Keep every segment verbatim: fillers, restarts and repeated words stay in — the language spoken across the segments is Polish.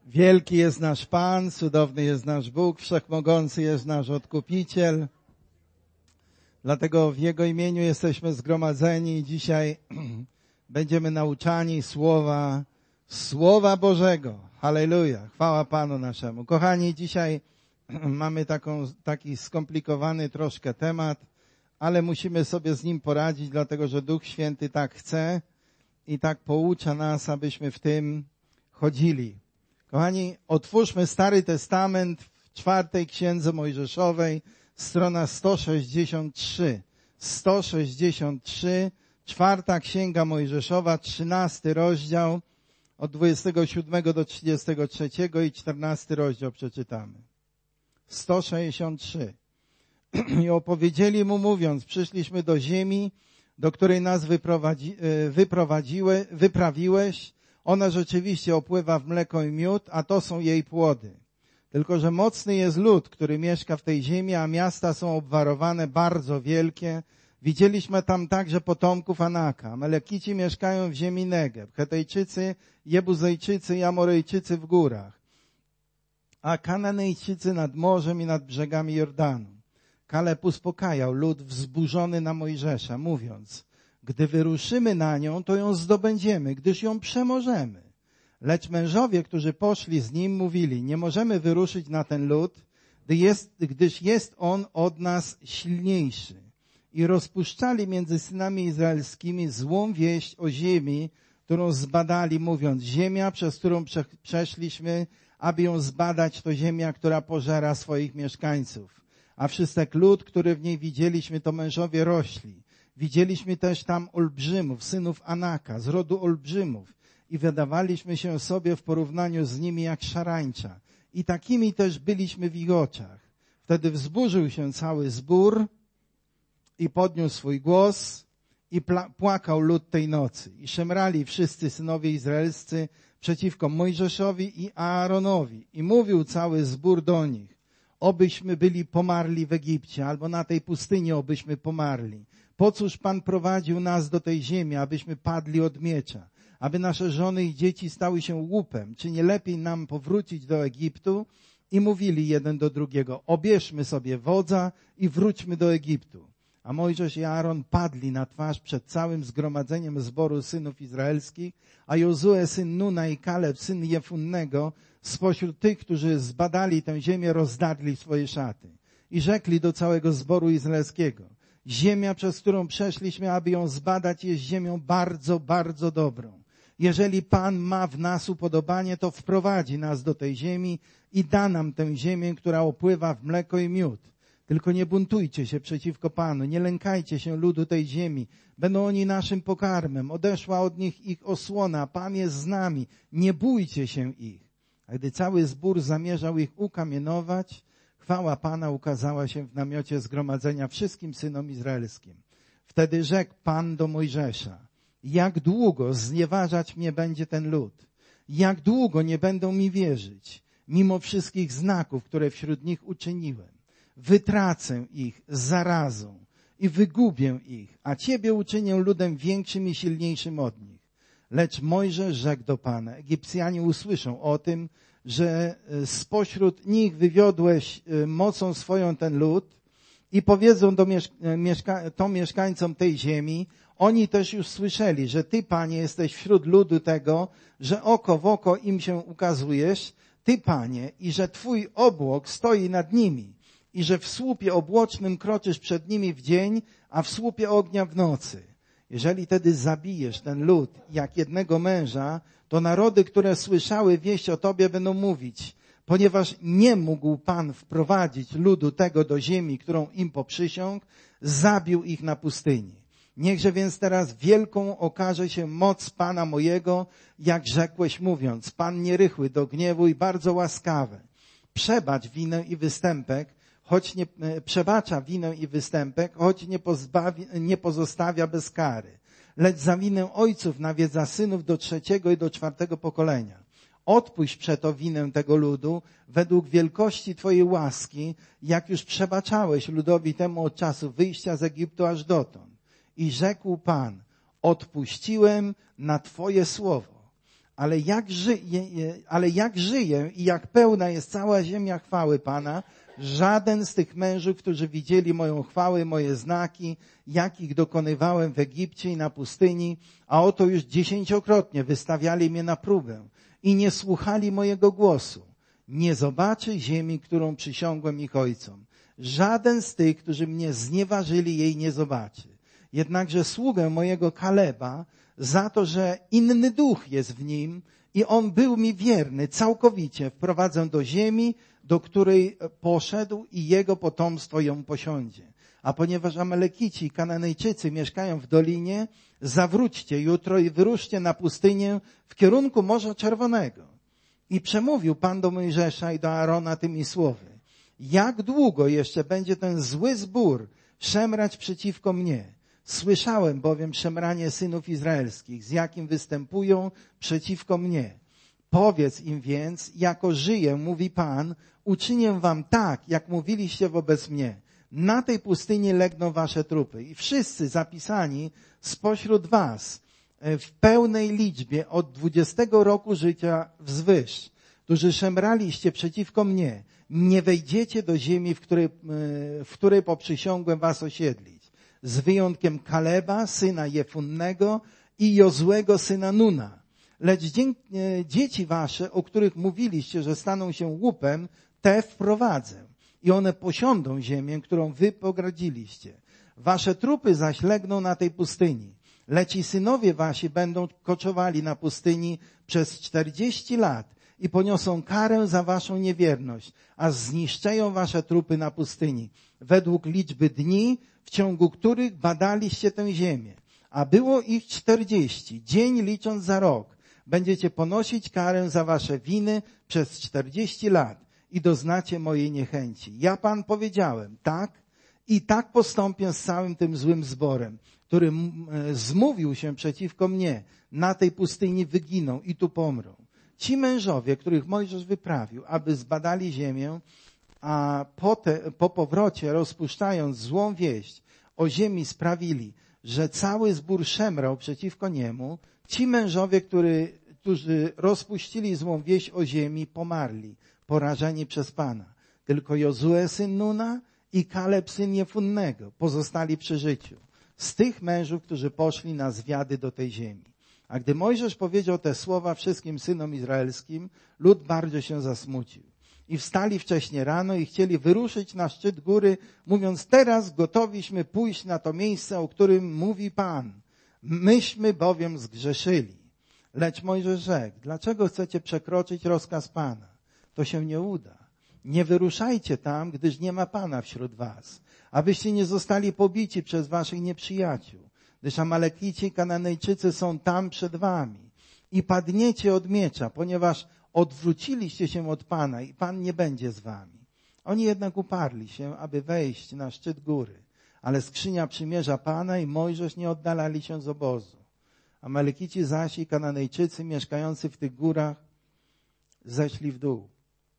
Wielki jest nasz Pan, cudowny jest nasz Bóg, wszechmogący jest nasz Odkupiciel. Dlatego w Jego imieniu jesteśmy zgromadzeni i dzisiaj będziemy nauczani Słowa, Słowa Bożego. Halleluja, chwała Panu naszemu. Kochani, dzisiaj mamy taką, taki skomplikowany troszkę temat, ale musimy sobie z nim poradzić, dlatego że Duch Święty tak chce i tak poucza nas, abyśmy w tym chodzili. Kochani, otwórzmy Stary Testament w czwartej Księdze Mojżeszowej, strona sto sześćdziesiąt trzy. sto sześćdziesiąt trzy, czwarta Księga Mojżeszowa, trzynasty rozdział, od dwudziestego siódmego do trzydziestego trzeciego i czternasty rozdział przeczytamy. sto sześćdziesiąt trzy. I opowiedzieli mu mówiąc, przyszliśmy do ziemi, do której nas wyprowadzi, wyprowadziły, wyprawiłeś. Ona rzeczywiście opływa w mleko i miód, a to są jej płody. Tylko że mocny jest lud, który mieszka w tej ziemi, a miasta są obwarowane, bardzo wielkie. Widzieliśmy tam także potomków Anaka. Amalekici mieszkają w ziemi Negeb, Hetejczycy, Jebuzejczycy i Amorejczycy w górach, a Kananejczycy nad morzem i nad brzegami Jordanu. Kaleb uspokajał lud wzburzony na Mojżesza, mówiąc, gdy wyruszymy na nią, to ją zdobędziemy, gdyż ją przemożemy. Lecz mężowie, którzy poszli z nim, mówili, nie możemy wyruszyć na ten lud, gdy jest, gdyż jest on od nas silniejszy. I rozpuszczali między synami izraelskimi złą wieść o ziemi, którą zbadali, mówiąc, ziemia, przez którą prze, przeszliśmy, aby ją zbadać, to ziemia, która pożera swoich mieszkańców. A wszystek lud, który w niej widzieliśmy, to mężowie rośli. Widzieliśmy też tam olbrzymów, synów Anaka, z rodu olbrzymów i wydawaliśmy się sobie w porównaniu z nimi jak szarańcza. I takimi też byliśmy w ich oczach. Wtedy wzburzył się cały zbór i podniósł swój głos i płakał lud tej nocy. I szemrali wszyscy synowie izraelscy przeciwko Mojżeszowi i Aaronowi. I mówił cały zbór do nich, obyśmy byli pomarli w Egipcie, albo na tej pustyni obyśmy pomarli. Po cóż Pan prowadził nas do tej ziemi, abyśmy padli od miecza, aby nasze żony i dzieci stały się łupem? Czy nie lepiej nam powrócić do Egiptu? I mówili jeden do drugiego, obierzmy sobie wodza i wróćmy do Egiptu. A Mojżesz i Aaron padli na twarz przed całym zgromadzeniem zboru synów izraelskich, a Jozue syn Nuna i Kaleb syn Jefunnego spośród tych, którzy zbadali tę ziemię, rozdarli swoje szaty. I rzekli do całego zboru izraelskiego, ziemia, przez którą przeszliśmy, aby ją zbadać, jest ziemią bardzo, bardzo dobrą. Jeżeli Pan ma w nas upodobanie, to wprowadzi nas do tej ziemi i da nam tę ziemię, która opływa w mleko i miód. Tylko nie buntujcie się przeciwko Panu, nie lękajcie się ludu tej ziemi. Będą oni naszym pokarmem. Odeszła od nich ich osłona, Pan jest z nami. Nie bójcie się ich. A gdy cały zbór zamierzał ich ukamienować, chwała Pana ukazała się w namiocie zgromadzenia wszystkim synom izraelskim. Wtedy rzekł Pan do Mojżesza, jak długo znieważać mnie będzie ten lud? Jak długo nie będą mi wierzyć, mimo wszystkich znaków, które wśród nich uczyniłem? Wytracę ich zarazą i wygubię ich, a Ciebie uczynię ludem większym i silniejszym od nich. Lecz Mojżesz rzekł do Pana, Egipcjanie usłyszą o tym, że spośród nich wywiodłeś mocą swoją ten lud i powiedzą do mieszka- to mieszkańcom tej ziemi, oni też już słyszeli, że Ty, Panie, jesteś wśród ludu tego, że oko w oko im się ukazujesz, Ty, Panie, i że Twój obłok stoi nad nimi i że w słupie obłocznym kroczysz przed nimi w dzień, a w słupie ognia w nocy. Jeżeli tedy zabijesz ten lud jak jednego męża, to narody, które słyszały wieść o Tobie, będą mówić, ponieważ nie mógł Pan wprowadzić ludu tego do ziemi, którą im poprzysiągł, zabił ich na pustyni. Niechże więc teraz wielką okaże się moc Pana mojego, jak rzekłeś mówiąc, Pan nierychły do gniewu i bardzo łaskawy. Przebacz winę i występek, choć nie, przebacza winę i występek, choć nie, pozbawi, nie pozostawia bez kary. Lecz za winę ojców nawiedza synów do trzeciego i do czwartego pokolenia. Odpuść przeto winę tego ludu według wielkości Twojej łaski, jak już przebaczałeś ludowi temu od czasu wyjścia z Egiptu aż dotąd. I rzekł Pan, odpuściłem na Twoje słowo. Ale jak, żyje, ale jak żyję i jak pełna jest cała ziemia chwały Pana, żaden z tych mężów, którzy widzieli moją chwałę, moje znaki, jakich dokonywałem w Egipcie i na pustyni, a oto już dziesięciokrotnie wystawiali mnie na próbę i nie słuchali mojego głosu, nie zobaczy ziemi, którą przysiągłem ich ojcom. Żaden z tych, którzy mnie znieważyli, jej nie zobaczy. Jednakże sługę mojego Kaleba za to, że inny duch jest w nim i on był mi wierny całkowicie, wprowadzę do ziemi, do której poszedł i jego potomstwo ją posiądzie. A ponieważ Amalekici i Kananejczycy mieszkają w dolinie, zawróćcie jutro i wyruszcie na pustynię w kierunku Morza Czerwonego. I przemówił Pan do Mojżesza i do Aarona tymi słowy. Jak długo jeszcze będzie ten zły zbór szemrać przeciwko mnie? Słyszałem bowiem szemranie synów izraelskich, z jakim występują przeciwko mnie. Powiedz im więc, jako żyję, mówi Pan, uczynię wam tak, jak mówiliście wobec mnie. Na tej pustyni legną wasze trupy i wszyscy zapisani spośród was w pełnej liczbie od dwudziestego roku życia wzwyż, którzy szemraliście przeciwko mnie, nie wejdziecie do ziemi, w której, w której poprzysiągłem was osiedlić. Z wyjątkiem Kaleba, syna Jefunnego i Jozłego, syna Nuna. Lecz dzieci wasze, o których mówiliście, że staną się łupem, te wprowadzę i one posiądą ziemię, którą wy pogardziliście. Wasze trupy zaś legną na tej pustyni, lecz i synowie wasi będą koczowali na pustyni przez czterdzieści lat i poniosą karę za waszą niewierność, a zniszczeją wasze trupy na pustyni, według liczby dni, w ciągu których badaliście tę ziemię. A było ich czterdzieści, dzień licząc za rok. Będziecie ponosić karę za wasze winy przez czterdzieści lat i doznacie mojej niechęci. Ja Pan powiedziałem, tak i tak postąpię z całym tym złym zborem, który zmówił się przeciwko mnie. Na tej pustyni wyginą i tu pomrą. Ci mężowie, których Mojżesz wyprawił, aby zbadali ziemię, a po, te, po powrocie, rozpuszczając złą wieść o ziemi, sprawili, że cały zbór szemrał przeciwko niemu. Ci mężowie, który, którzy rozpuścili złą wieść o ziemi, pomarli, porażeni przez Pana. Tylko Jozue, syn Nuna i Kaleb, syn Jefunnego, pozostali przy życiu. Z tych mężów, którzy poszli na zwiady do tej ziemi. A gdy Mojżesz powiedział te słowa wszystkim synom izraelskim, lud bardzo się zasmucił. I wstali wcześnie rano i chcieli wyruszyć na szczyt góry, mówiąc, teraz gotowiśmy pójść na to miejsce, o którym mówi Pan. Myśmy bowiem zgrzeszyli. Lecz Mojżesz rzekł, dlaczego chcecie przekroczyć rozkaz Pana? To się nie uda. Nie wyruszajcie tam, gdyż nie ma Pana wśród was, abyście nie zostali pobici przez waszych nieprzyjaciół, gdyż Amalekici i Kananejczycy są tam przed wami i padniecie od miecza, ponieważ odwróciliście się od Pana i Pan nie będzie z wami. Oni jednak uparli się, aby wejść na szczyt góry, ale skrzynia przymierza Pana i Mojżesz nie oddalali się z obozu. Amalekici zaś i Kananejczycy mieszkający w tych górach zeszli w dół.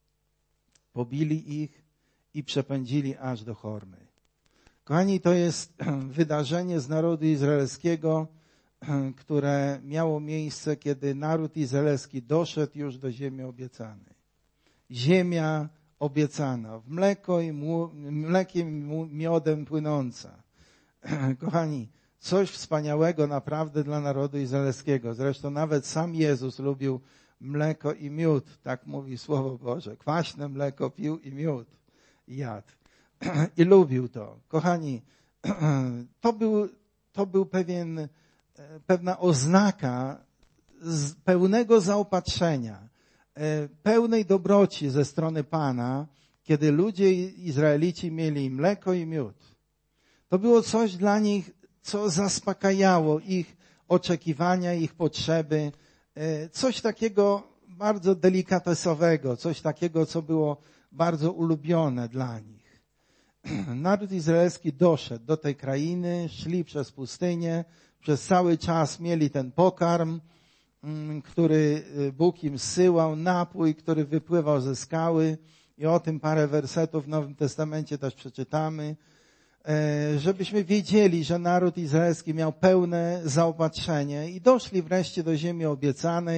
Pobili ich i przepędzili aż do Hormy. Kochani, to jest wydarzenie z narodu izraelskiego, które miało miejsce, kiedy naród izraelski doszedł już do ziemi obiecanej. Ziemia obiecana, w mleko i mu, mlekiem i miodem płynąca. Kochani, coś wspaniałego naprawdę dla narodu izraelskiego. Zresztą nawet sam Jezus lubił mleko i miód, tak mówi Słowo Boże. Kwaśne mleko pił i miód jadł. I lubił to. Kochani, to był, to był pewien, pewna oznaka z pełnego zaopatrzenia, pełnej dobroci ze strony Pana, kiedy ludzie Izraelici mieli mleko i miód. To było coś dla nich, co zaspokajało ich oczekiwania, ich potrzeby, coś takiego bardzo delikatesowego, coś takiego, co było bardzo ulubione dla nich. Naród izraelski doszedł do tej krainy, szli przez pustynię, przez cały czas mieli ten pokarm, który Bóg im zsyłał, napój, który wypływał ze skały i o tym parę wersetów w Nowym Testamencie też przeczytamy, żebyśmy wiedzieli, że naród izraelski miał pełne zaopatrzenie i doszli wreszcie do ziemi obiecanej.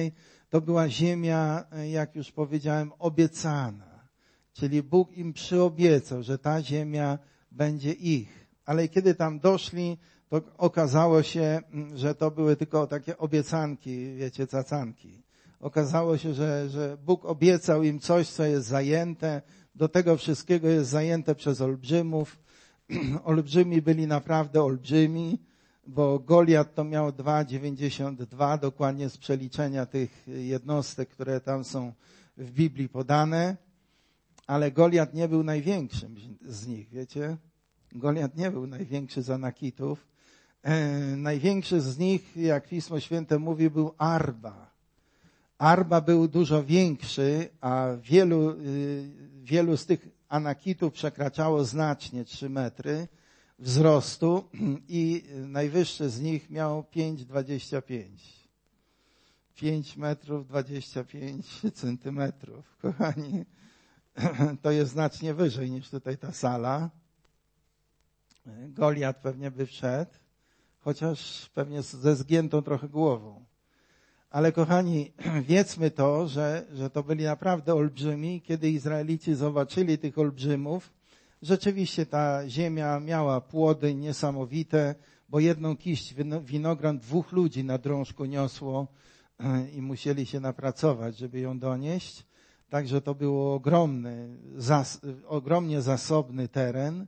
to była ziemia, jak już powiedziałem, obiecana. Czyli Bóg im przyobiecał, że ta ziemia będzie ich. Ale kiedy tam doszli, to okazało się, że to były tylko takie obiecanki, wiecie, cacanki. Okazało się, że, że Bóg obiecał im coś, co jest zajęte. Do tego wszystkiego jest zajęte przez olbrzymów. Olbrzymi byli naprawdę olbrzymi, bo Goliat to miał dwa dziewięćdziesiąt dwa, dokładnie z przeliczenia tych jednostek, które tam są w Biblii podane. Ale Goliat nie był największym z nich, wiecie? Goliat nie był największy z Anakitów. E, największy z nich, jak Pismo Święte mówi, był Arba. Arba był dużo większy, a wielu, y, wielu z tych Anakitów przekraczało znacznie trzy metry wzrostu i najwyższy z nich miał pięć dwadzieścia pięć. pięć metrów dwadzieścia pięć centymetrów. Kochani, to jest znacznie wyżej niż tutaj ta sala. Goliat pewnie by wszedł, chociaż pewnie ze zgiętą trochę głową. Ale kochani, wiedzmy to, że, że to byli naprawdę olbrzymi. Kiedy Izraelici zobaczyli tych olbrzymów, rzeczywiście ta ziemia miała płody niesamowite, bo jedną kiść winogron dwóch ludzi na drążku niosło i musieli się napracować, żeby ją donieść. Także to był ogromny, zas, ogromnie zasobny teren,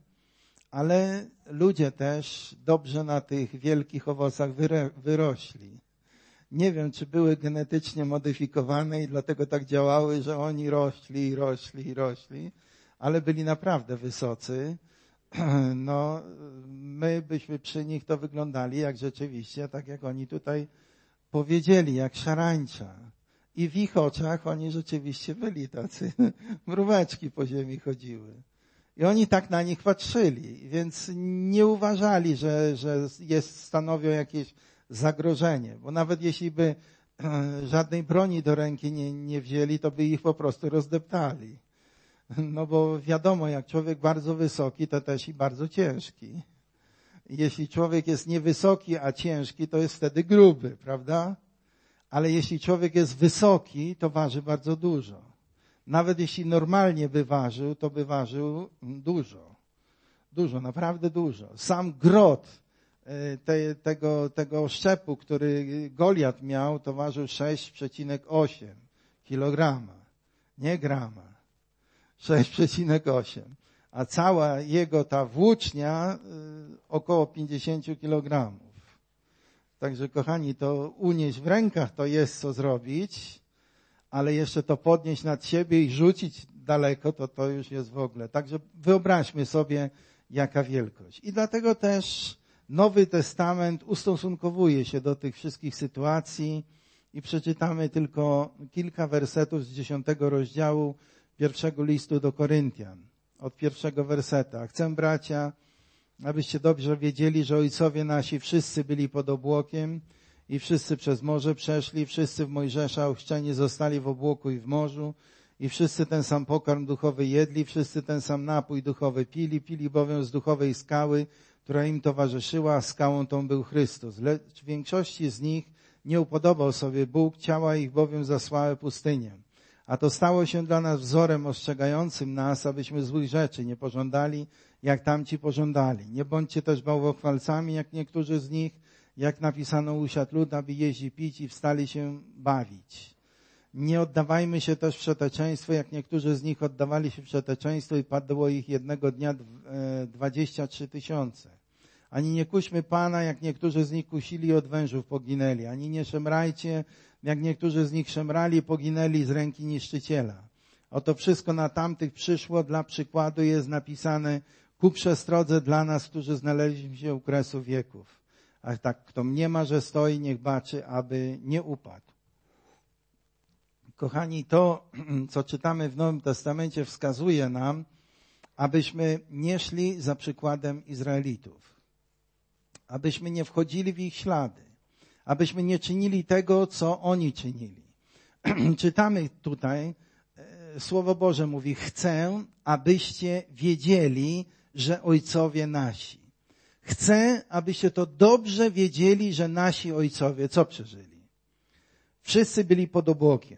ale ludzie też dobrze na tych wielkich owocach wyre, wyrośli. Nie wiem, czy były genetycznie modyfikowane i dlatego tak działały, że oni rośli i rośli i rośli, ale byli naprawdę wysocy. No, my byśmy przy nich to wyglądali jak rzeczywiście, tak jak oni tutaj powiedzieli, jak szarańcza. I w ich oczach oni rzeczywiście byli tacy, mróweczki po ziemi chodziły. I oni tak na nich patrzyli, więc nie uważali, że, że jest, stanowią jakieś zagrożenie. Bo nawet jeśli by żadnej broni do ręki nie, nie wzięli, to by ich po prostu rozdeptali. No bo wiadomo, jak człowiek bardzo wysoki, to też i bardzo ciężki. Jeśli człowiek jest niewysoki, a ciężki, to jest wtedy gruby, prawda? Ale jeśli człowiek jest wysoki, to waży bardzo dużo. Nawet jeśli normalnie by ważył, to by ważył dużo. Dużo, naprawdę dużo. Sam grot te, tego, tego szczepu, który Goliat miał, to ważył sześć przecinek osiem kilograma. Nie grama. sześć przecinek osiem. A cała jego ta włócznia około pięćdziesiąt kilogramów. Także kochani, to unieść w rękach to jest co zrobić, ale jeszcze to podnieść nad siebie i rzucić daleko, to to już jest w ogóle. Także wyobraźmy sobie, jaka wielkość. I dlatego też Nowy Testament ustosunkowuje się do tych wszystkich sytuacji i przeczytamy tylko kilka wersetów z dziesiątego rozdziału pierwszego listu do Koryntian. Od pierwszego werseta. Chcę, bracia, abyście dobrze wiedzieli, że ojcowie nasi wszyscy byli pod obłokiem i wszyscy przez morze przeszli, wszyscy w Mojżesza ochrzczeni zostali w obłoku i w morzu i wszyscy ten sam pokarm duchowy jedli, wszyscy ten sam napój duchowy pili, pili bowiem z duchowej skały, która im towarzyszyła, a skałą tą był Chrystus. Lecz większości z nich nie upodobał sobie Bóg, ciała ich bowiem zasłały pustynię. A to stało się dla nas wzorem ostrzegającym nas, abyśmy złych rzeczy nie pożądali, jak tamci pożądali. Nie bądźcie też bałwochwalcami, jak niektórzy z nich, jak napisano, usiadł lud, aby jeść i pić i wstali się bawić. Nie oddawajmy się też w przeteczeństwo, jak niektórzy z nich oddawali się w przeteczeństwo i padło ich jednego dnia dwadzieścia trzy tysiące. Ani nie kuśmy Pana, jak niektórzy z nich kusili i od wężów poginęli. Ani nie szemrajcie, jak niektórzy z nich szemrali i poginęli z ręki niszczyciela. Oto wszystko na tamtych przyszło, dla przykładu jest napisane ku przestrodze dla nas, którzy znaleźliśmy się u kresu wieków. A tak, kto mniema, że stoi, niech baczy, aby nie upadł. Kochani, to, co czytamy w Nowym Testamencie, wskazuje nam, abyśmy nie szli za przykładem Izraelitów. Abyśmy nie wchodzili w ich ślady. Abyśmy nie czynili tego, co oni czynili. Czytamy tutaj, Słowo Boże mówi, chcę, abyście wiedzieli, że ojcowie nasi. Chcę, abyście to dobrze wiedzieli, że nasi ojcowie co przeżyli? Wszyscy byli pod obłokiem.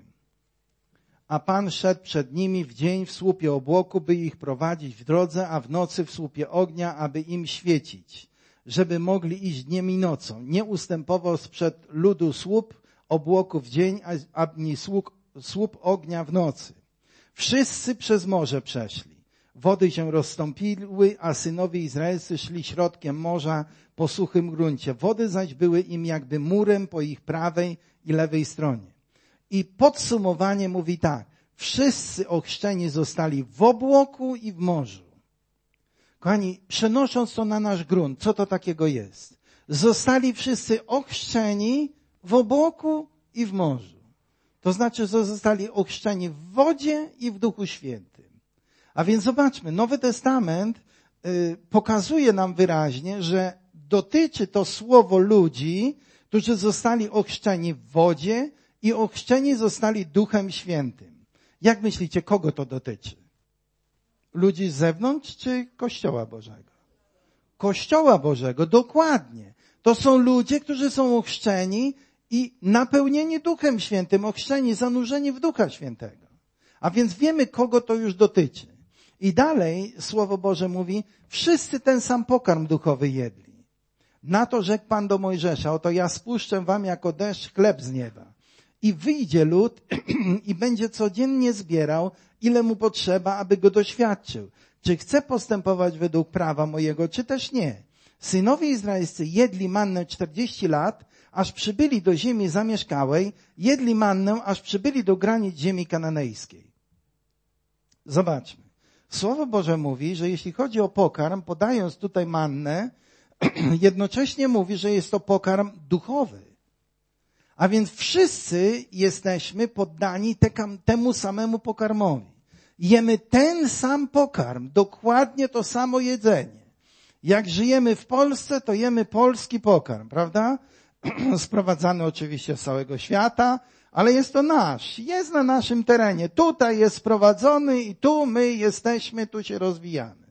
A Pan szedł przed nimi w dzień w słupie obłoku, by ich prowadzić w drodze, a w nocy w słupie ognia, aby im świecić, żeby mogli iść dniem i nocą. Nie ustępował sprzed ludu słup obłoku w dzień, ani słup, słup ognia w nocy. Wszyscy przez morze przeszli. Wody się rozstąpiły, a synowie izraelscy szli środkiem morza po suchym gruncie. Wody zaś były im jakby murem po ich prawej i lewej stronie. I podsumowanie mówi tak. Wszyscy ochrzczeni zostali w obłoku i w morzu. Kochani, przenosząc to na nasz grunt, co to takiego jest? Zostali wszyscy ochrzczeni w obłoku i w morzu. To znaczy, że zostali ochrzczeni w wodzie i w Duchu Świętym. A więc zobaczmy, Nowy Testament y, pokazuje nam wyraźnie, że dotyczy to słowo ludzi, którzy zostali ochrzczeni w wodzie i ochrzczeni zostali Duchem Świętym. Jak myślicie, kogo to dotyczy? Ludzi z zewnątrz czy Kościoła Bożego? Kościoła Bożego, dokładnie. To są ludzie, którzy są ochrzczeni i napełnieni Duchem Świętym, ochrzczeni, zanurzeni w Ducha Świętego. A więc wiemy, kogo to już dotyczy. I dalej Słowo Boże mówi, wszyscy ten sam pokarm duchowy jedli. Na to rzekł Pan do Mojżesza, oto ja spuszczę wam jako deszcz chleb z nieba. I wyjdzie lud i będzie codziennie zbierał, ile mu potrzeba, aby go doświadczył. Czy chce postępować według prawa mojego, czy też nie. Synowie izraelscy jedli mannę czterdzieści lat, aż przybyli do ziemi zamieszkałej, jedli mannę, aż przybyli do granic ziemi kananejskiej. Zobaczmy. Słowo Boże mówi, że jeśli chodzi o pokarm, podając tutaj mannę, jednocześnie mówi, że jest to pokarm duchowy. A więc wszyscy jesteśmy poddani temu samemu pokarmowi. Jemy ten sam pokarm, dokładnie to samo jedzenie. Jak żyjemy w Polsce, to jemy polski pokarm, prawda? Sprowadzany oczywiście z całego świata, ale jest to nasz, jest na naszym terenie. Tutaj jest sprowadzony i tu my jesteśmy, tu się rozwijamy.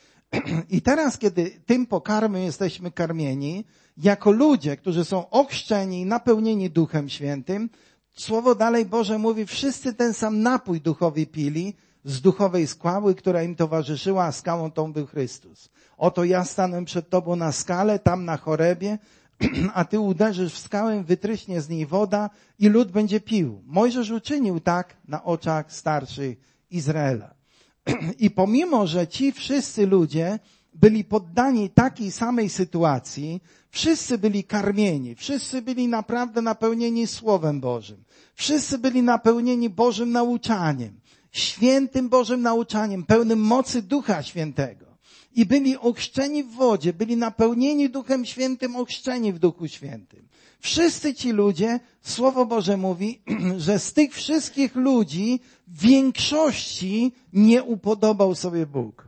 I teraz, kiedy tym pokarmem jesteśmy karmieni, jako ludzie, którzy są ochrzczeni i napełnieni Duchem Świętym, Słowo dalej Boże mówi, wszyscy ten sam napój duchowy pili z duchowej skłały, która im towarzyszyła, a skałą tą był Chrystus. Oto ja stanę przed Tobą na skale, tam na Chorebie, a Ty uderzysz w skałę, wytryśnie z niej woda i lud będzie pił. Mojżesz uczynił tak na oczach starszych Izraela. I pomimo, że ci wszyscy ludzie byli poddani takiej samej sytuacji, wszyscy byli karmieni, wszyscy byli naprawdę napełnieni Słowem Bożym, wszyscy byli napełnieni Bożym nauczaniem, świętym Bożym nauczaniem, pełnym mocy Ducha Świętego. I byli ochrzczeni w wodzie, byli napełnieni Duchem Świętym, ochrzczeni w Duchu Świętym. Wszyscy ci ludzie, Słowo Boże mówi, że z tych wszystkich ludzi w większości nie upodobał sobie Bóg.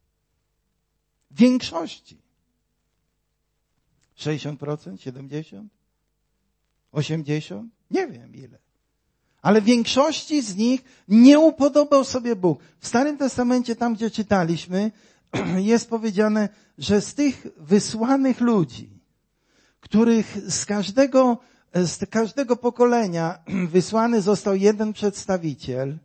W większości. sześćdziesiąt procent? siedemdziesiąt procent? osiemdziesiąt procent? Nie wiem ile. Ale w większości z nich nie upodobał sobie Bóg. W Starym Testamencie, tam gdzie czytaliśmy, jest powiedziane, że z tych wysłanych ludzi, których z każdego, z każdego pokolenia wysłany został jeden przedstawiciel,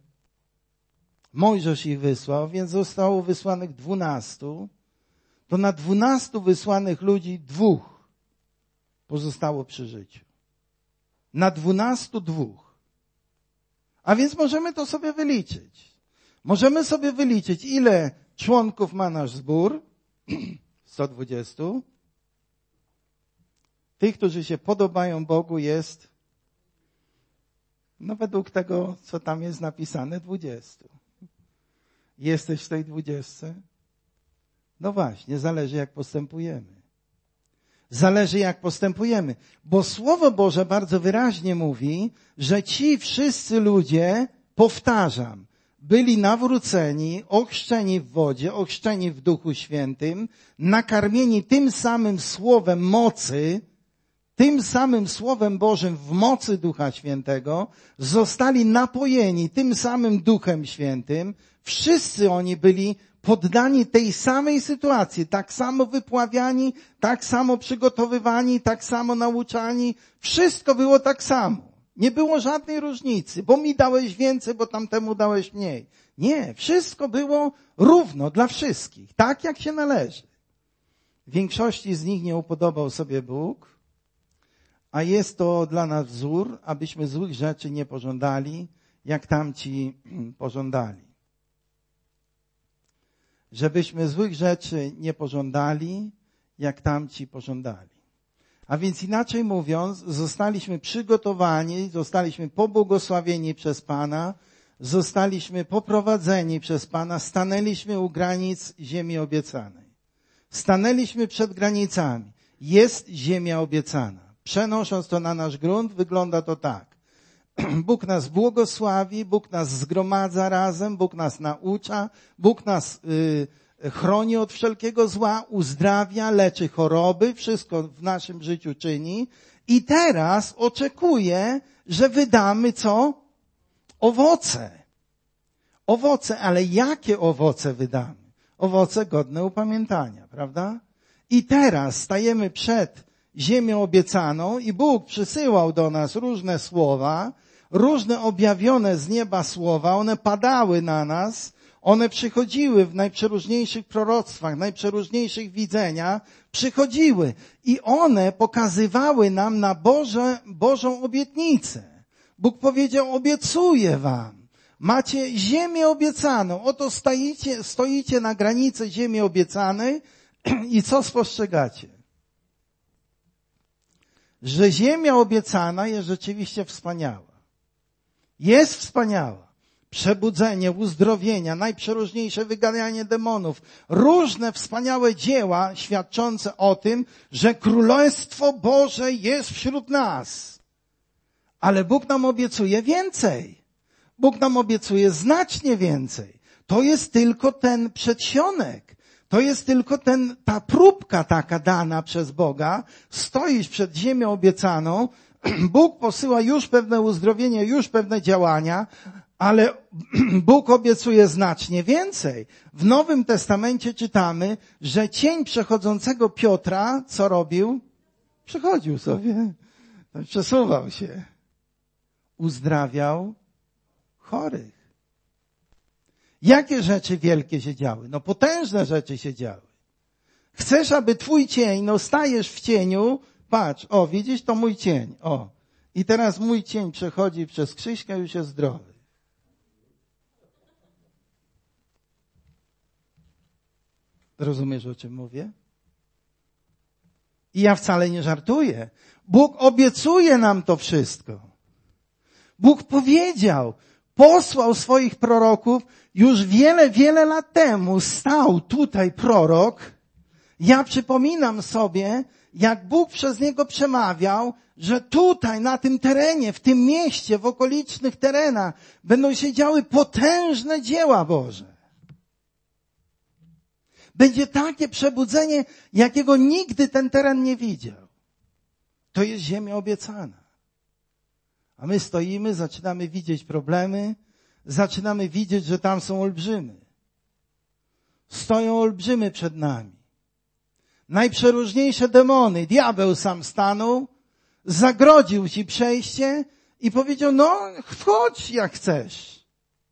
Mojżesz ich wysłał, więc zostało wysłanych dwunastu, to na dwunastu wysłanych ludzi dwóch pozostało przy życiu. Na dwunastu dwóch. A więc możemy to sobie wyliczyć. Możemy sobie wyliczyć, ile członków ma nasz zbór? sto dwudziestu. Tych, którzy się podobają Bogu, jest, no według tego, co tam jest napisane, dwudziestu. Jesteś w tej dwudziestce? No właśnie, zależy jak postępujemy. Zależy jak postępujemy. Bo Słowo Boże bardzo wyraźnie mówi, że ci wszyscy ludzie, powtarzam, byli nawróceni, ochrzczeni w wodzie, ochrzczeni w Duchu Świętym, nakarmieni tym samym słowem mocy, tym samym Słowem Bożym w mocy Ducha Świętego, zostali napojeni tym samym Duchem Świętym. Wszyscy oni byli poddani tej samej sytuacji, tak samo wypławiani, tak samo przygotowywani, tak samo nauczani. Wszystko było tak samo. Nie było żadnej różnicy, bo mi dałeś więcej, bo tamtemu dałeś mniej. Nie, wszystko było równo dla wszystkich, tak jak się należy. Większości z nich nie upodobał sobie Bóg, a jest to dla nas wzór, abyśmy złych rzeczy nie pożądali, jak tamci pożądali. Żebyśmy złych rzeczy nie pożądali, jak tamci pożądali. A więc inaczej mówiąc, zostaliśmy przygotowani, zostaliśmy pobłogosławieni przez Pana, zostaliśmy poprowadzeni przez Pana, stanęliśmy u granic ziemi obiecanej. Stanęliśmy przed granicami. Jest ziemia obiecana. Przenosząc to na nasz grunt, wygląda to tak. Bóg nas błogosławi, Bóg nas zgromadza razem, Bóg nas naucza, Bóg nas y, chroni od wszelkiego zła, uzdrawia, leczy choroby, wszystko w naszym życiu czyni. I teraz oczekuje, że wydamy co? Owoce. Owoce, ale jakie owoce wydamy? Owoce godne upamiętania, prawda? I teraz stajemy przed ziemią obiecaną i Bóg przysyłał do nas różne słowa, różne objawione z nieba słowa, one padały na nas, one przychodziły w najprzeróżniejszych proroctwach, najprzeróżniejszych widzeniach, przychodziły i one pokazywały nam na Boże, Bożą obietnicę. Bóg powiedział, obiecuję wam, macie ziemię obiecaną, oto stoicie, stoicie na granicy ziemi obiecanej i co spostrzegacie? Że ziemia obiecana jest rzeczywiście wspaniała. Jest wspaniała. Przebudzenie, uzdrowienia, najprzeróżniejsze wyganianie demonów, różne wspaniałe dzieła świadczące o tym, że Królestwo Boże jest wśród nas. Ale Bóg nam obiecuje więcej. Bóg nam obiecuje znacznie więcej. To jest tylko ten przedsionek. To jest tylko ten, ta próbka taka dana przez Boga. Stoisz przed ziemią obiecaną. Bóg posyła już pewne uzdrowienie, już pewne działania, ale Bóg obiecuje znacznie więcej. W Nowym Testamencie czytamy, że cień przechodzącego Piotra, co robił? Przechodził sobie, przesuwał się. Uzdrawiał chorych. Jakie rzeczy wielkie się działy? No potężne rzeczy się działy. Chcesz, aby twój cień, no stajesz w cieniu, patrz, o widzisz, to mój cień, o. I teraz mój cień przechodzi przez Krzyśka, już jest zdrowy. Rozumiesz, o czym mówię? I ja wcale nie żartuję. Bóg obiecuje nam to wszystko. Bóg powiedział, posłał swoich proroków, już wiele, wiele lat temu stał tutaj prorok. Ja przypominam sobie, jak Bóg przez niego przemawiał, że tutaj, na tym terenie, w tym mieście, w okolicznych terenach będą się działy potężne dzieła Boże. Będzie takie przebudzenie, jakiego nigdy ten teren nie widział. To jest ziemia obiecana. A my stoimy, zaczynamy widzieć problemy, zaczynamy widzieć, że tam są olbrzymy. Stoją olbrzymy przed nami. Najprzeróżniejsze demony, diabeł sam stanął, zagrodził ci przejście i powiedział, no wchodź jak chcesz.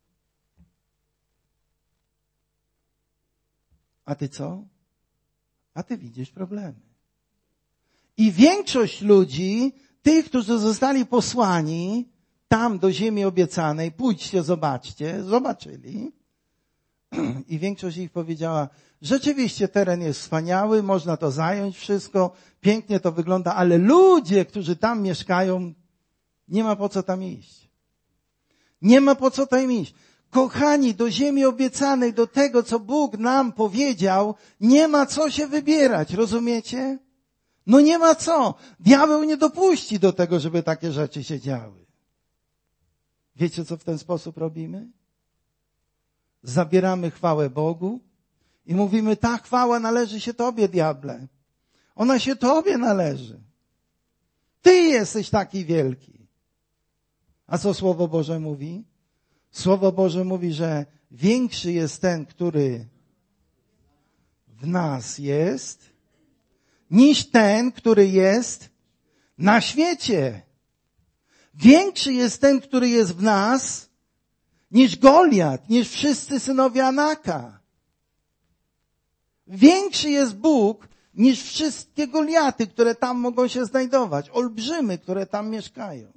A ty co? A ty widzisz problemy. I większość ludzi, tych, którzy zostali posłani tam do ziemi obiecanej, pójdźcie, zobaczcie, zobaczyli. I większość ich powiedziała, rzeczywiście teren jest wspaniały, można to zająć wszystko, pięknie to wygląda, ale ludzie, którzy tam mieszkają, nie ma po co tam iść. Nie ma po co tam iść. Kochani, do ziemi obiecanej, do tego, co Bóg nam powiedział, nie ma co się wybierać, rozumiecie? No nie ma co. Diabeł nie dopuści do tego, żeby takie rzeczy się działy. Wiecie, co w ten sposób robimy? Zabieramy chwałę Bogu i mówimy, ta chwała należy się Tobie, diable. Ona się Tobie należy. Ty jesteś taki wielki. A co Słowo Boże mówi? Słowo Boże mówi, że większy jest ten, który w nas jest, niż ten, który jest na świecie. Większy jest ten, który jest w nas, niż Goliat, niż wszyscy synowie Anaka. Większy jest Bóg, niż wszystkie Goliaty, które tam mogą się znajdować. Olbrzymy, które tam mieszkają.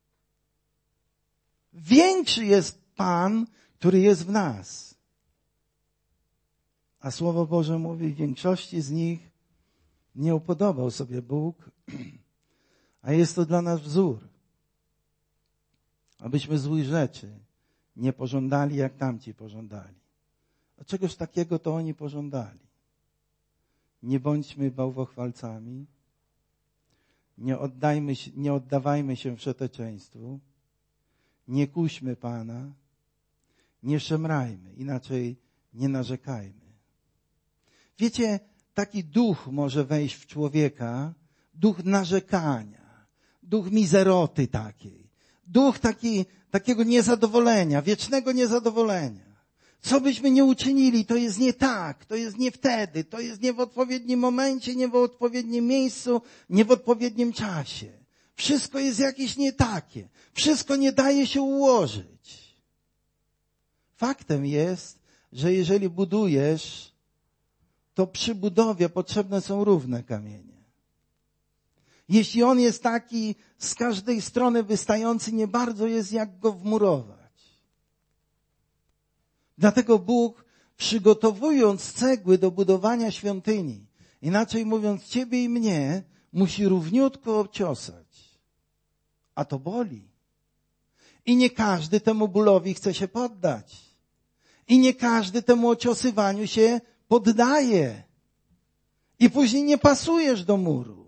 Większy jest Pan, który jest w nas. A Słowo Boże mówi, w większości z nich nie upodobał sobie Bóg, a jest to dla nas wzór. Abyśmy złych rzeczy nie pożądali, jak tamci pożądali. A czegoż takiego to oni pożądali? Nie bądźmy bałwochwalcami, nie, oddajmy się, nie oddawajmy się wszeteczeństwu, nie kuśmy Pana, nie szemrajmy, inaczej nie narzekajmy. Wiecie, taki duch może wejść w człowieka, duch narzekania, duch mizeroty takiej, duch taki, takiego niezadowolenia, wiecznego niezadowolenia. Co byśmy nie uczynili, to jest nie tak, to jest nie wtedy, to jest nie w odpowiednim momencie, nie w odpowiednim miejscu, nie w odpowiednim czasie. Wszystko jest jakieś nie takie. Wszystko nie daje się ułożyć. Faktem jest, że jeżeli budujesz, to przy budowie potrzebne są równe kamienie. Jeśli on jest taki z każdej strony wystający, nie bardzo jest jak go wmurować. Dlatego Bóg, przygotowując cegły do budowania świątyni, inaczej mówiąc ciebie i mnie, musi równiutko obciosać. A to boli. I nie każdy temu bólowi chce się poddać. I nie każdy temu ociosywaniu się poddaje. I później nie pasujesz do muru.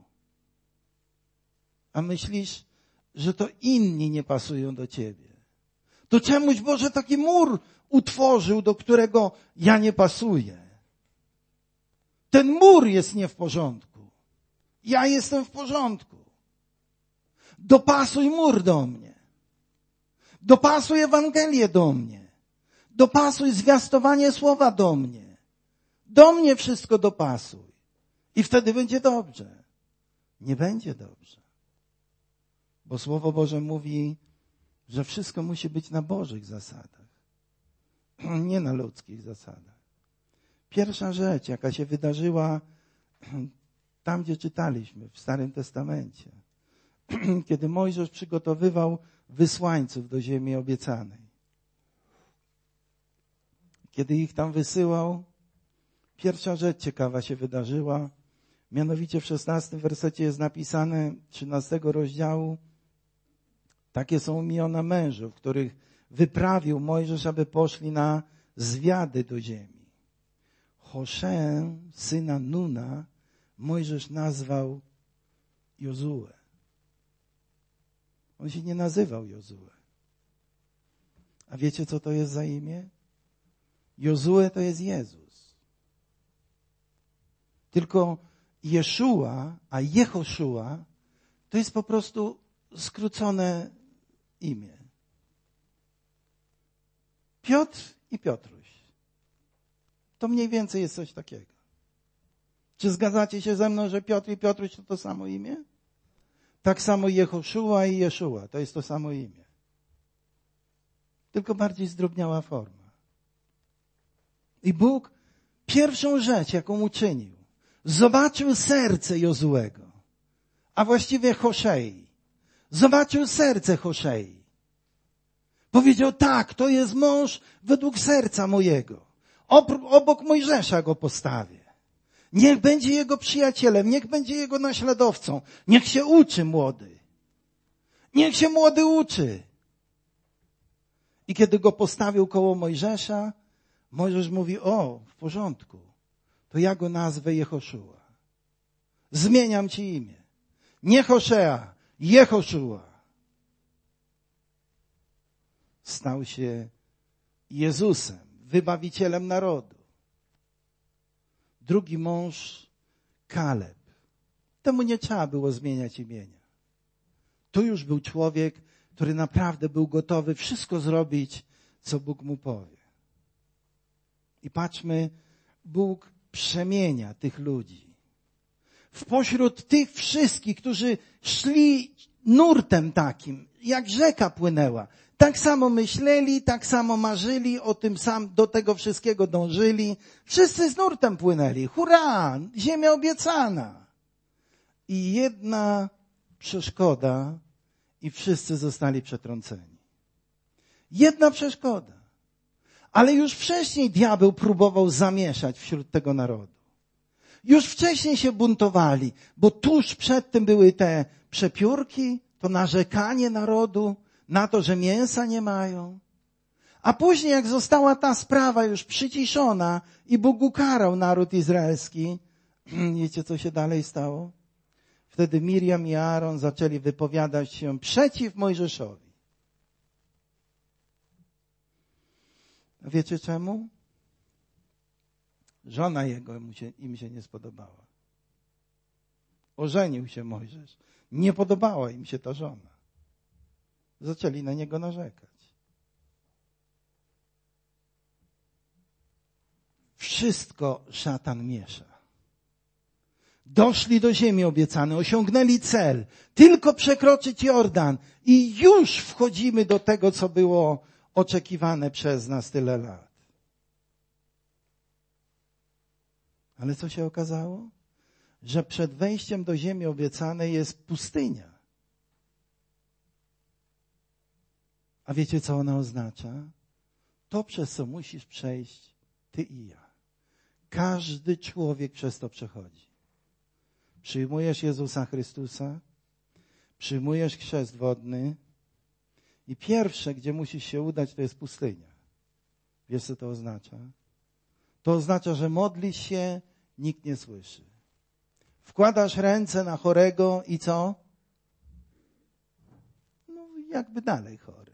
A myślisz, że to inni nie pasują do ciebie. To czemuś Boże taki mur utworzył, do którego ja nie pasuję. Ten mur jest nie w porządku. Ja jestem w porządku. Dopasuj mur do mnie. Dopasuj Ewangelię do mnie. Dopasuj zwiastowanie słowa do mnie. Do mnie wszystko dopasuj. I wtedy będzie dobrze. Nie będzie dobrze. Bo Słowo Boże mówi, że wszystko musi być na Bożych zasadach. Nie na ludzkich zasadach. Pierwsza rzecz, jaka się wydarzyła tam, gdzie czytaliśmy w Starym Testamencie, kiedy Mojżesz przygotowywał wysłańców do ziemi obiecanej. Kiedy ich tam wysyłał, pierwsza rzecz ciekawa się wydarzyła. Mianowicie w szesnastym wersecie jest napisane, trzynastego rozdziału, takie są imiona mężów, których wyprawił Mojżesz, aby poszli na zwiady do ziemi. Hoszę, syna Nuna, Mojżesz nazwał Jozue. On się nie nazywał Jozue. A wiecie, co to jest za imię? Jozue to jest Jezus. Tylko Jeszua, a Jehoszua to jest po prostu skrócone imię. Piotr i Piotruś. To mniej więcej jest coś takiego. Czy zgadzacie się ze mną, że Piotr i Piotruś to to samo imię? Tak samo Jehoszua i Jeszua. To jest to samo imię. Tylko bardziej zdrobniała forma. I Bóg pierwszą rzecz, jaką uczynił, zobaczył serce Jozuego, a właściwie Hoszei. Zobaczył serce Hoszei. Powiedział, tak, to jest mąż według serca mojego. Obok Mojżesza go postawię. Niech będzie jego przyjacielem, niech będzie jego naśladowcą. Niech się uczy młody. Niech się młody uczy. I kiedy go postawił koło Mojżesza, Mojżesz mówi, o, w porządku, to ja go nazwę Jehoszua. Zmieniam ci imię. Nie Hoszea, Jehoszua. Stał się Jezusem, wybawicielem narodu. Drugi mąż, Kaleb. Temu nie trzeba było zmieniać imienia. To już był człowiek, który naprawdę był gotowy wszystko zrobić, co Bóg mu powie. I patrzmy, Bóg przemienia tych ludzi. W pośród tych wszystkich, którzy szli nurtem takim, jak rzeka płynęła. Tak samo myśleli, tak samo marzyli, o tym sam, do tego wszystkiego dążyli. Wszyscy z nurtem płynęli. Hurra! Ziemia obiecana. I jedna przeszkoda i wszyscy zostali przetrąceni. Jedna przeszkoda. Ale już wcześniej diabeł próbował zamieszać wśród tego narodu. Już wcześniej się buntowali, bo tuż przed tym były te przepiórki, to narzekanie narodu na to, że mięsa nie mają. A później jak została ta sprawa już przyciszona i Bóg ukarał naród izraelski, wiecie co się dalej stało? Wtedy Miriam i Aaron zaczęli wypowiadać się przeciw Mojżeszowi. A wiecie czemu? Żona jego mu się, im się nie spodobała. Ożenił się Mojżesz. Nie podobała im się ta żona. Zaczęli na niego narzekać. Wszystko szatan miesza. Doszli do ziemi obiecanej, osiągnęli cel. Tylko przekroczyć Jordan i już wchodzimy do tego, co było oczekiwane przez nas tyle lat. Ale co się okazało? Że przed wejściem do ziemi obiecanej jest pustynia. A wiecie, co ona oznacza? To, przez co musisz przejść ty i ja. Każdy człowiek przez to przechodzi. Przyjmujesz Jezusa Chrystusa, przyjmujesz chrzest wodny i pierwsze, gdzie musisz się udać, to jest pustynia. Wiesz, co to oznacza? To oznacza, że modlisz się, nikt nie słyszy. Wkładasz ręce na chorego i co? No jakby dalej chory.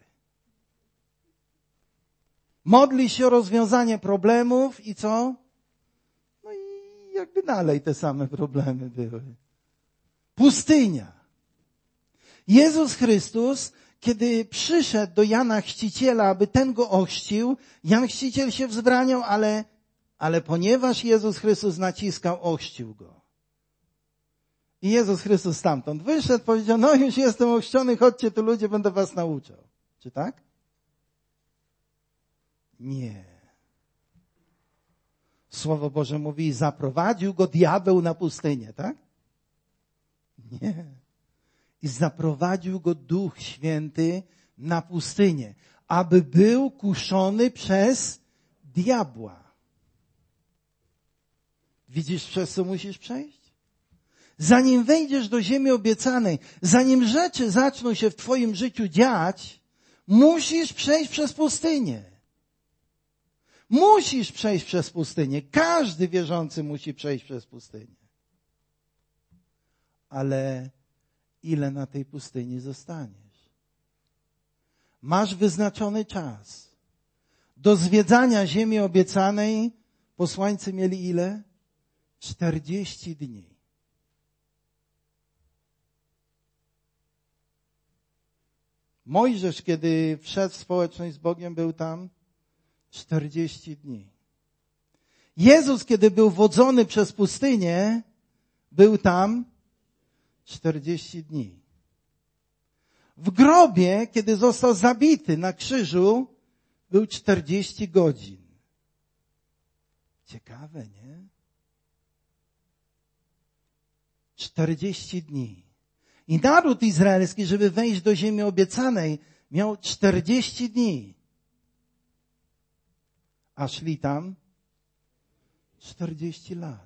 Modlisz się o rozwiązanie problemów i co? No i jakby dalej te same problemy były. Pustynia. Jezus Chrystus, kiedy przyszedł do Jana Chrzciciela, aby ten go ochrzcił, Jan Chrzciciel się wzbraniał, ale, ale ponieważ Jezus Chrystus naciskał, ochrzcił go. I Jezus Chrystus stamtąd wyszedł, powiedział, no już jestem ochrzczony, chodźcie tu ludzie, będę was nauczał. Czy tak? Nie. Słowo Boże mówi, zaprowadził go diabeł na pustynię, tak? Nie. I zaprowadził go Duch Święty na pustynię, aby był kuszony przez diabła. Widzisz, przez co musisz przejść? Zanim wejdziesz do ziemi obiecanej, zanim rzeczy zaczną się w twoim życiu dziać, musisz przejść przez pustynię. Musisz przejść przez pustynię. Każdy wierzący musi przejść przez pustynię. Ale ile na tej pustyni zostaniesz? Masz wyznaczony czas. Do zwiedzania ziemi obiecanej posłańcy mieli ile? czterdzieści dni. Mojżesz, kiedy wszedł w społeczność z Bogiem, był tam czterdzieści dni. Jezus, kiedy był wodzony przez pustynię, był tam czterdzieści dni. W grobie, kiedy został zabity na krzyżu, był czterdzieści godzin. Ciekawe, nie? czterdzieści dni. I naród izraelski, żeby wejść do ziemi obiecanej, miał czterdzieści dni. A szli tam czterdzieści lat.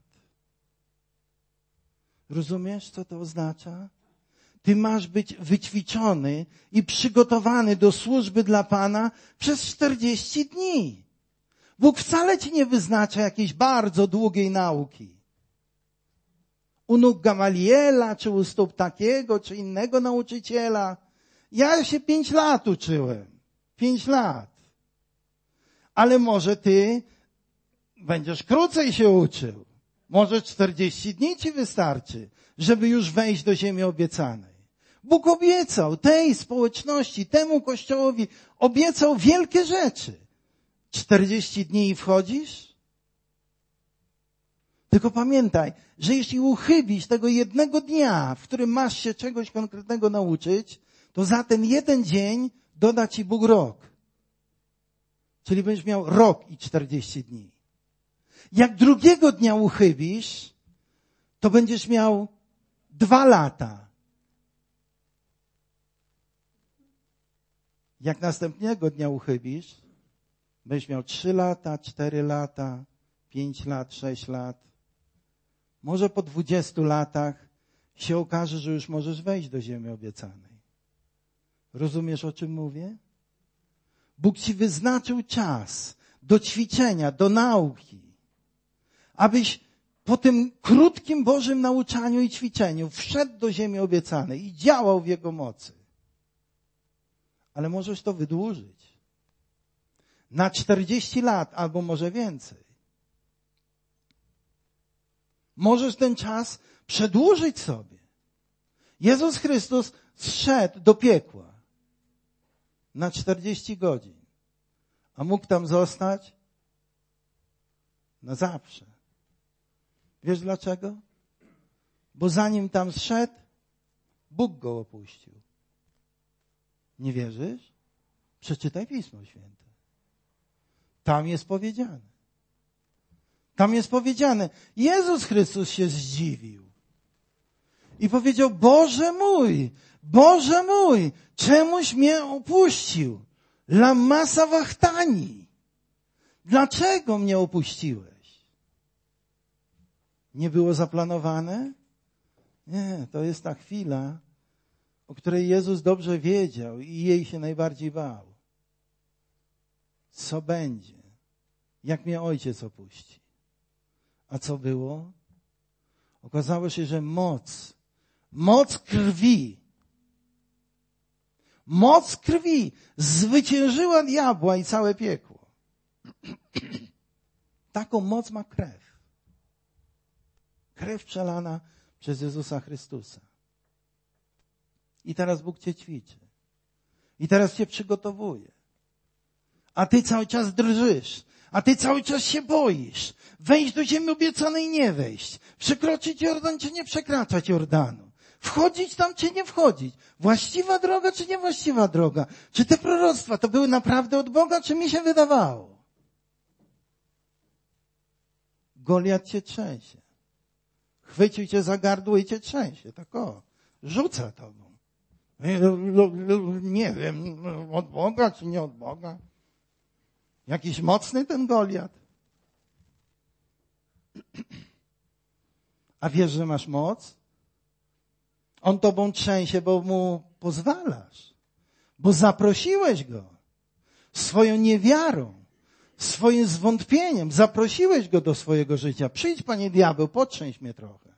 Rozumiesz, co to oznacza? Ty masz być wyćwiczony i przygotowany do służby dla Pana przez czterdzieści dni. Bóg wcale ci nie wyznacza jakiejś bardzo długiej nauki. U nóg Gamaliela, czy u stóp takiego, czy innego nauczyciela. Ja się pięć lat uczyłem. Pięć lat. Ale może ty będziesz krócej się uczył. Może czterdzieści dni ci wystarczy, żeby już wejść do ziemi obiecanej. Bóg obiecał tej społeczności, temu Kościołowi, obiecał wielkie rzeczy. czterdzieści dni i wchodzisz? Tylko pamiętaj, że jeśli uchybisz tego jednego dnia, w którym masz się czegoś konkretnego nauczyć, to za ten jeden dzień doda ci Bóg rok. Czyli będziesz miał rok i czterdzieści dni. Jak drugiego dnia uchybisz, to będziesz miał dwa lata. Jak następnego dnia uchybisz, będziesz miał trzy lata, cztery lata, pięć lat, sześć lat. Może po dwudziestu latach się okaże, że już możesz wejść do ziemi obiecanej. Rozumiesz, o czym mówię? Bóg ci wyznaczył czas do ćwiczenia, do nauki, abyś po tym krótkim Bożym nauczaniu i ćwiczeniu wszedł do ziemi obiecanej i działał w Jego mocy. Ale możesz to wydłużyć na czterdzieści lat albo może więcej. Możesz ten czas przedłużyć sobie. Jezus Chrystus zszedł do piekła na czterdzieści godzin, a mógł tam zostać na zawsze. Wiesz dlaczego? Bo zanim tam zszedł, Bóg go opuścił. Nie wierzysz? Przeczytaj Pismo Święte. Tam jest powiedziane. Tam jest powiedziane. Jezus Chrystus się zdziwił. I powiedział, Boże mój, Boże mój, czemuś mnie opuścił? Lama sabachthani. Dlaczego mnie opuściłeś? Nie było zaplanowane? Nie, to jest ta chwila, o której Jezus dobrze wiedział i jej się najbardziej bał. Co będzie, jak mnie Ojciec opuści? A co było? Okazało się, że moc, moc krwi, moc krwi zwyciężyła diabła i całe piekło. Taką moc ma krew. Krew przelana przez Jezusa Chrystusa. I teraz Bóg cię ćwiczy. I teraz cię przygotowuje. A ty cały czas drżysz. A ty cały czas się boisz. Wejść do ziemi obiecanej, nie wejść. Przekroczyć Jordan, czy nie przekraczać Jordanu. Wchodzić tam, czy nie wchodzić. Właściwa droga, czy niewłaściwa droga. Czy te proroctwa to były naprawdę od Boga, czy mi się wydawało? Goliat cię trzęsie. Chwycił cię za gardło i cię trzęsie. Tak o, rzuca tobą. Nie wiem, od Boga, czy nie od Boga. Jakiś mocny ten Goliat. A wiesz, że masz moc? On tobą trzęsie, bo mu pozwalasz. Bo zaprosiłeś go swoją niewiarą, swoim zwątpieniem. Zaprosiłeś go do swojego życia. Przyjdź, panie diabeł, potrzęś mnie trochę.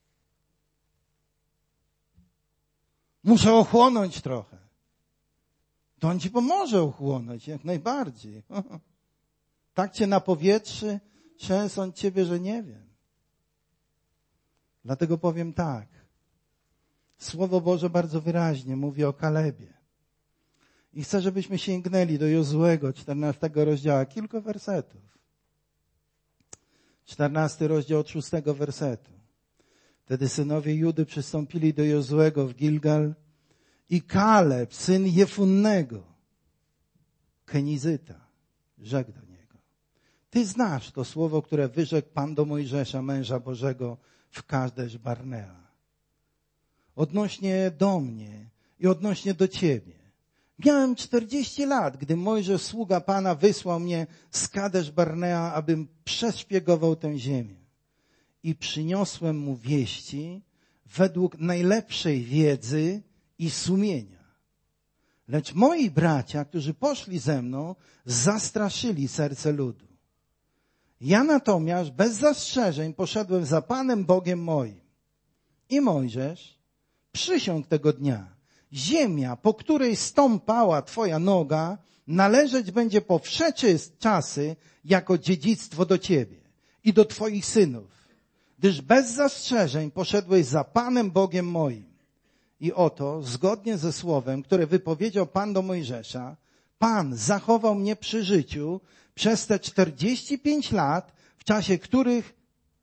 Muszę ochłonąć trochę. To on ci pomoże ochłonąć, jak najbardziej. Tak cię napowietrzy, trzęsąc ciebie, że nie wiem. Dlatego powiem tak. Słowo Boże bardzo wyraźnie mówi o Kalebie. I chcę, żebyśmy sięgnęli do Jozuego, czternastego rozdziału, kilka wersetów. czternasty rozdział od szóstego wersetu. Wtedy synowie Judy przystąpili do Jozuego w Gilgal i Kaleb, syn Jefunnego, Kenizyta, rzekł do niego. Ty znasz to słowo, które wyrzekł Pan do Mojżesza, męża Bożego, w Kadesz Barnea. Odnośnie do mnie i odnośnie do ciebie. Miałem czterdzieści lat, gdy Mojżesz, sługa Pana, wysłał mnie z Kadesz Barnea, abym przeszpiegował tę ziemię. I przyniosłem mu wieści według najlepszej wiedzy i sumienia. Lecz moi bracia, którzy poszli ze mną, zastraszyli serce ludu. Ja natomiast bez zastrzeżeń poszedłem za Panem Bogiem moim. I Mojżesz przysiągł tego dnia. Ziemia, po której stąpała twoja noga, należeć będzie po wsze czasy jako dziedzictwo do ciebie i do twoich synów, gdyż bez zastrzeżeń poszedłeś za Panem Bogiem moim. I oto, zgodnie ze słowem, które wypowiedział Pan do Mojżesza, Pan zachował mnie przy życiu przez te czterdzieści pięć lat, w czasie których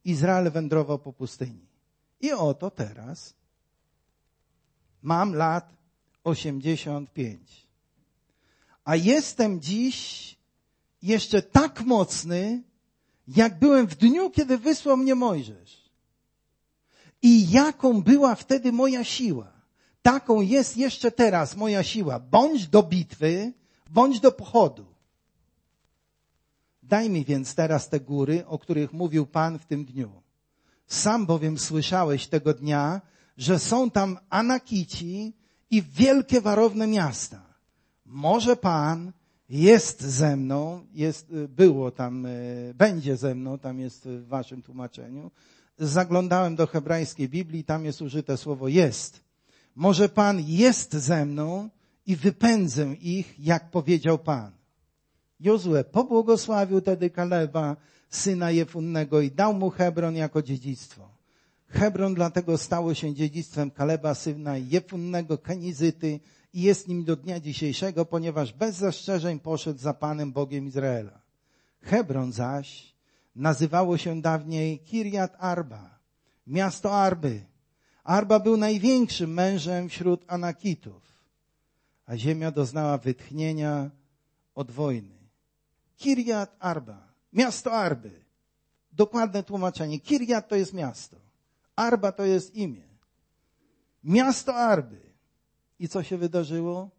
Izrael wędrował po pustyni. I oto teraz mam lat osiemdziesiąt pięć. A jestem dziś jeszcze tak mocny, jak byłem w dniu, kiedy wysłał mnie Mojżesz. I jaką była wtedy moja siła, taką jest jeszcze teraz moja siła. Bądź do bitwy, bądź do pochodu. Daj mi więc teraz te góry, o których mówił Pan w tym dniu. Sam bowiem słyszałeś tego dnia, że są tam Anakici i wielkie warowne miasta. Może Pan jest ze mną, jest, było tam, będzie ze mną, tam jest w waszym tłumaczeniu. Zaglądałem do hebrajskiej Biblii, tam jest użyte słowo jest. Może Pan jest ze mną i wypędzę ich, jak powiedział Pan. Jozue pobłogosławił tedy Kaleba, syna Jefunnego, i dał mu Hebron jako dziedzictwo. Hebron dlatego stało się dziedzictwem Kaleba, syna Jefunnego, Kenizyty, i jest nim do dnia dzisiejszego, ponieważ bez zastrzeżeń poszedł za Panem Bogiem Izraela. Hebron zaś nazywało się dawniej Kirjat Arba, miasto Arby. Arba był największym mężem wśród Anakitów, a ziemia doznała wytchnienia od wojny. Kirjat Arba, miasto Arby. Dokładne tłumaczenie. Kirjat to jest miasto. Arba to jest imię. Miasto Arby. I co się wydarzyło?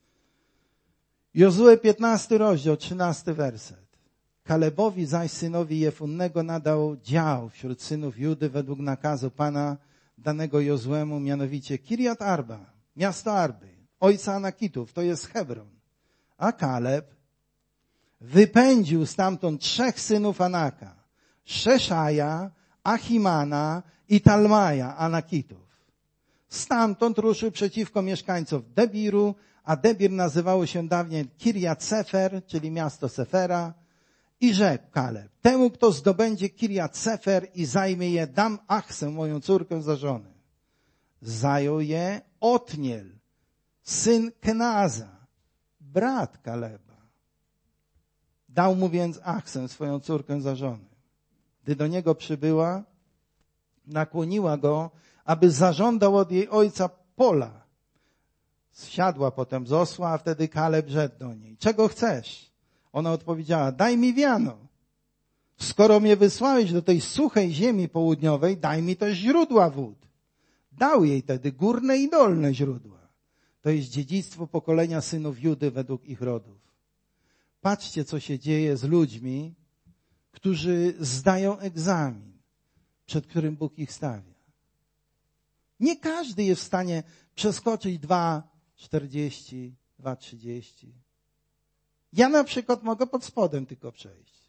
Jozue piętnasty rozdział, trzynasty werset. Kalebowi zaś synowi Jefunnego nadał dział wśród synów Judy według nakazu Pana danego Jozuemu, mianowicie Kirjat Arba, miasto Arby, ojca Anakitów, to jest Hebron. A Kaleb wypędził stamtąd trzech synów Anaka, Szeszaja, Achimana i Talmaja, Anakitów. Stamtąd ruszył przeciwko mieszkańcom Debiru, a Debir nazywało się dawniej Kirjat Sefer, czyli miasto Sefera, i rzekł Kaleb: temu, kto zdobędzie Kirjat Sefer i zajmie je, dam Achsę, moją córkę, za żonę. Zajął je Otniel, syn Kenaza, brat Kaleba. Dał mu więc Achsę, swoją córkę, za żonę. Gdy do niego przybyła, nakłoniła go, aby zażądał od jej ojca pola. Zsiadła potem z osła, a wtedy Kaleb rzekł do niej: czego chcesz? Ona odpowiedziała: daj mi wiano. Skoro mnie wysłałeś do tej suchej ziemi południowej, daj mi też źródła wód. Dał jej tedy górne i dolne źródła. To jest dziedzictwo pokolenia synów Judy według ich rodów. Patrzcie, co się dzieje z ludźmi, którzy zdają egzamin, przed którym Bóg ich stawia. Nie każdy jest w stanie przeskoczyć dwa czterdzieści, dwa trzydzieści. Ja na przykład mogę pod spodem tylko przejść.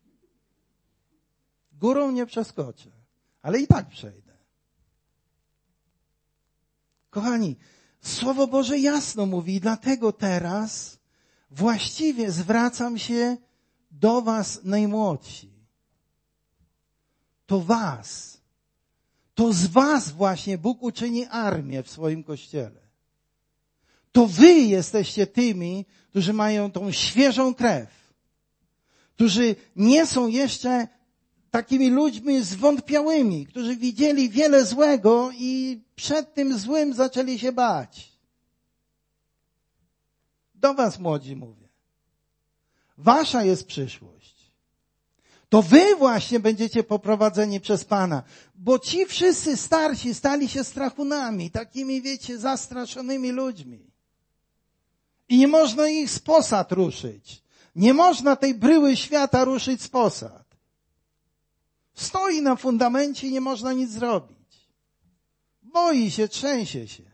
Górą nie przeskoczę, ale i tak przejdę. Kochani, Słowo Boże jasno mówi, dlatego teraz właściwie zwracam się do was, najmłodsi. To was, to z was właśnie Bóg uczyni armię w swoim Kościele. To wy jesteście tymi, którzy mają tą świeżą krew, którzy nie są jeszcze takimi ludźmi zwątpiałymi, którzy widzieli wiele złego i przed tym złym zaczęli się bać. Do was, młodzi, mówię. Wasza jest przyszłość. To wy właśnie będziecie poprowadzeni przez Pana, bo ci wszyscy starsi stali się strachunami, takimi, wiecie, zastraszonymi ludźmi. I nie można ich z posad ruszyć. Nie można tej bryły świata ruszyć z posad. Stoi na fundamencie i nie można nic zrobić. Boi się, trzęsie się.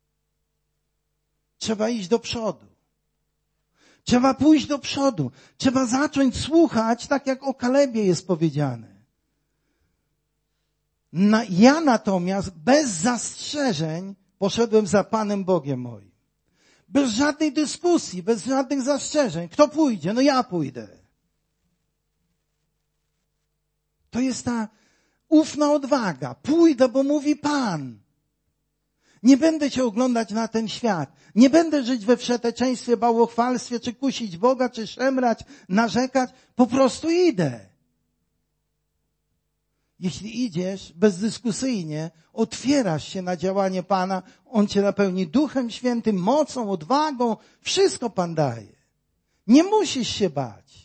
Trzeba iść do przodu. Trzeba pójść do przodu. Trzeba zacząć słuchać, tak jak o Kalebie jest powiedziane. Na, ja natomiast bez zastrzeżeń poszedłem za Panem Bogiem moim. Bez żadnej dyskusji, bez żadnych zastrzeżeń. Kto pójdzie? No ja pójdę. To jest ta ufna odwaga. Pójdę, bo mówi Pan. Nie będę się oglądać na ten świat. Nie będę żyć we wszeteczeństwie, bałwochwalstwie, czy kusić Boga, czy szemrać, narzekać. Po prostu idę. Jeśli idziesz bezdyskusyjnie, otwierasz się na działanie Pana, On cię napełni Duchem Świętym, mocą, odwagą, wszystko Pan daje. Nie musisz się bać.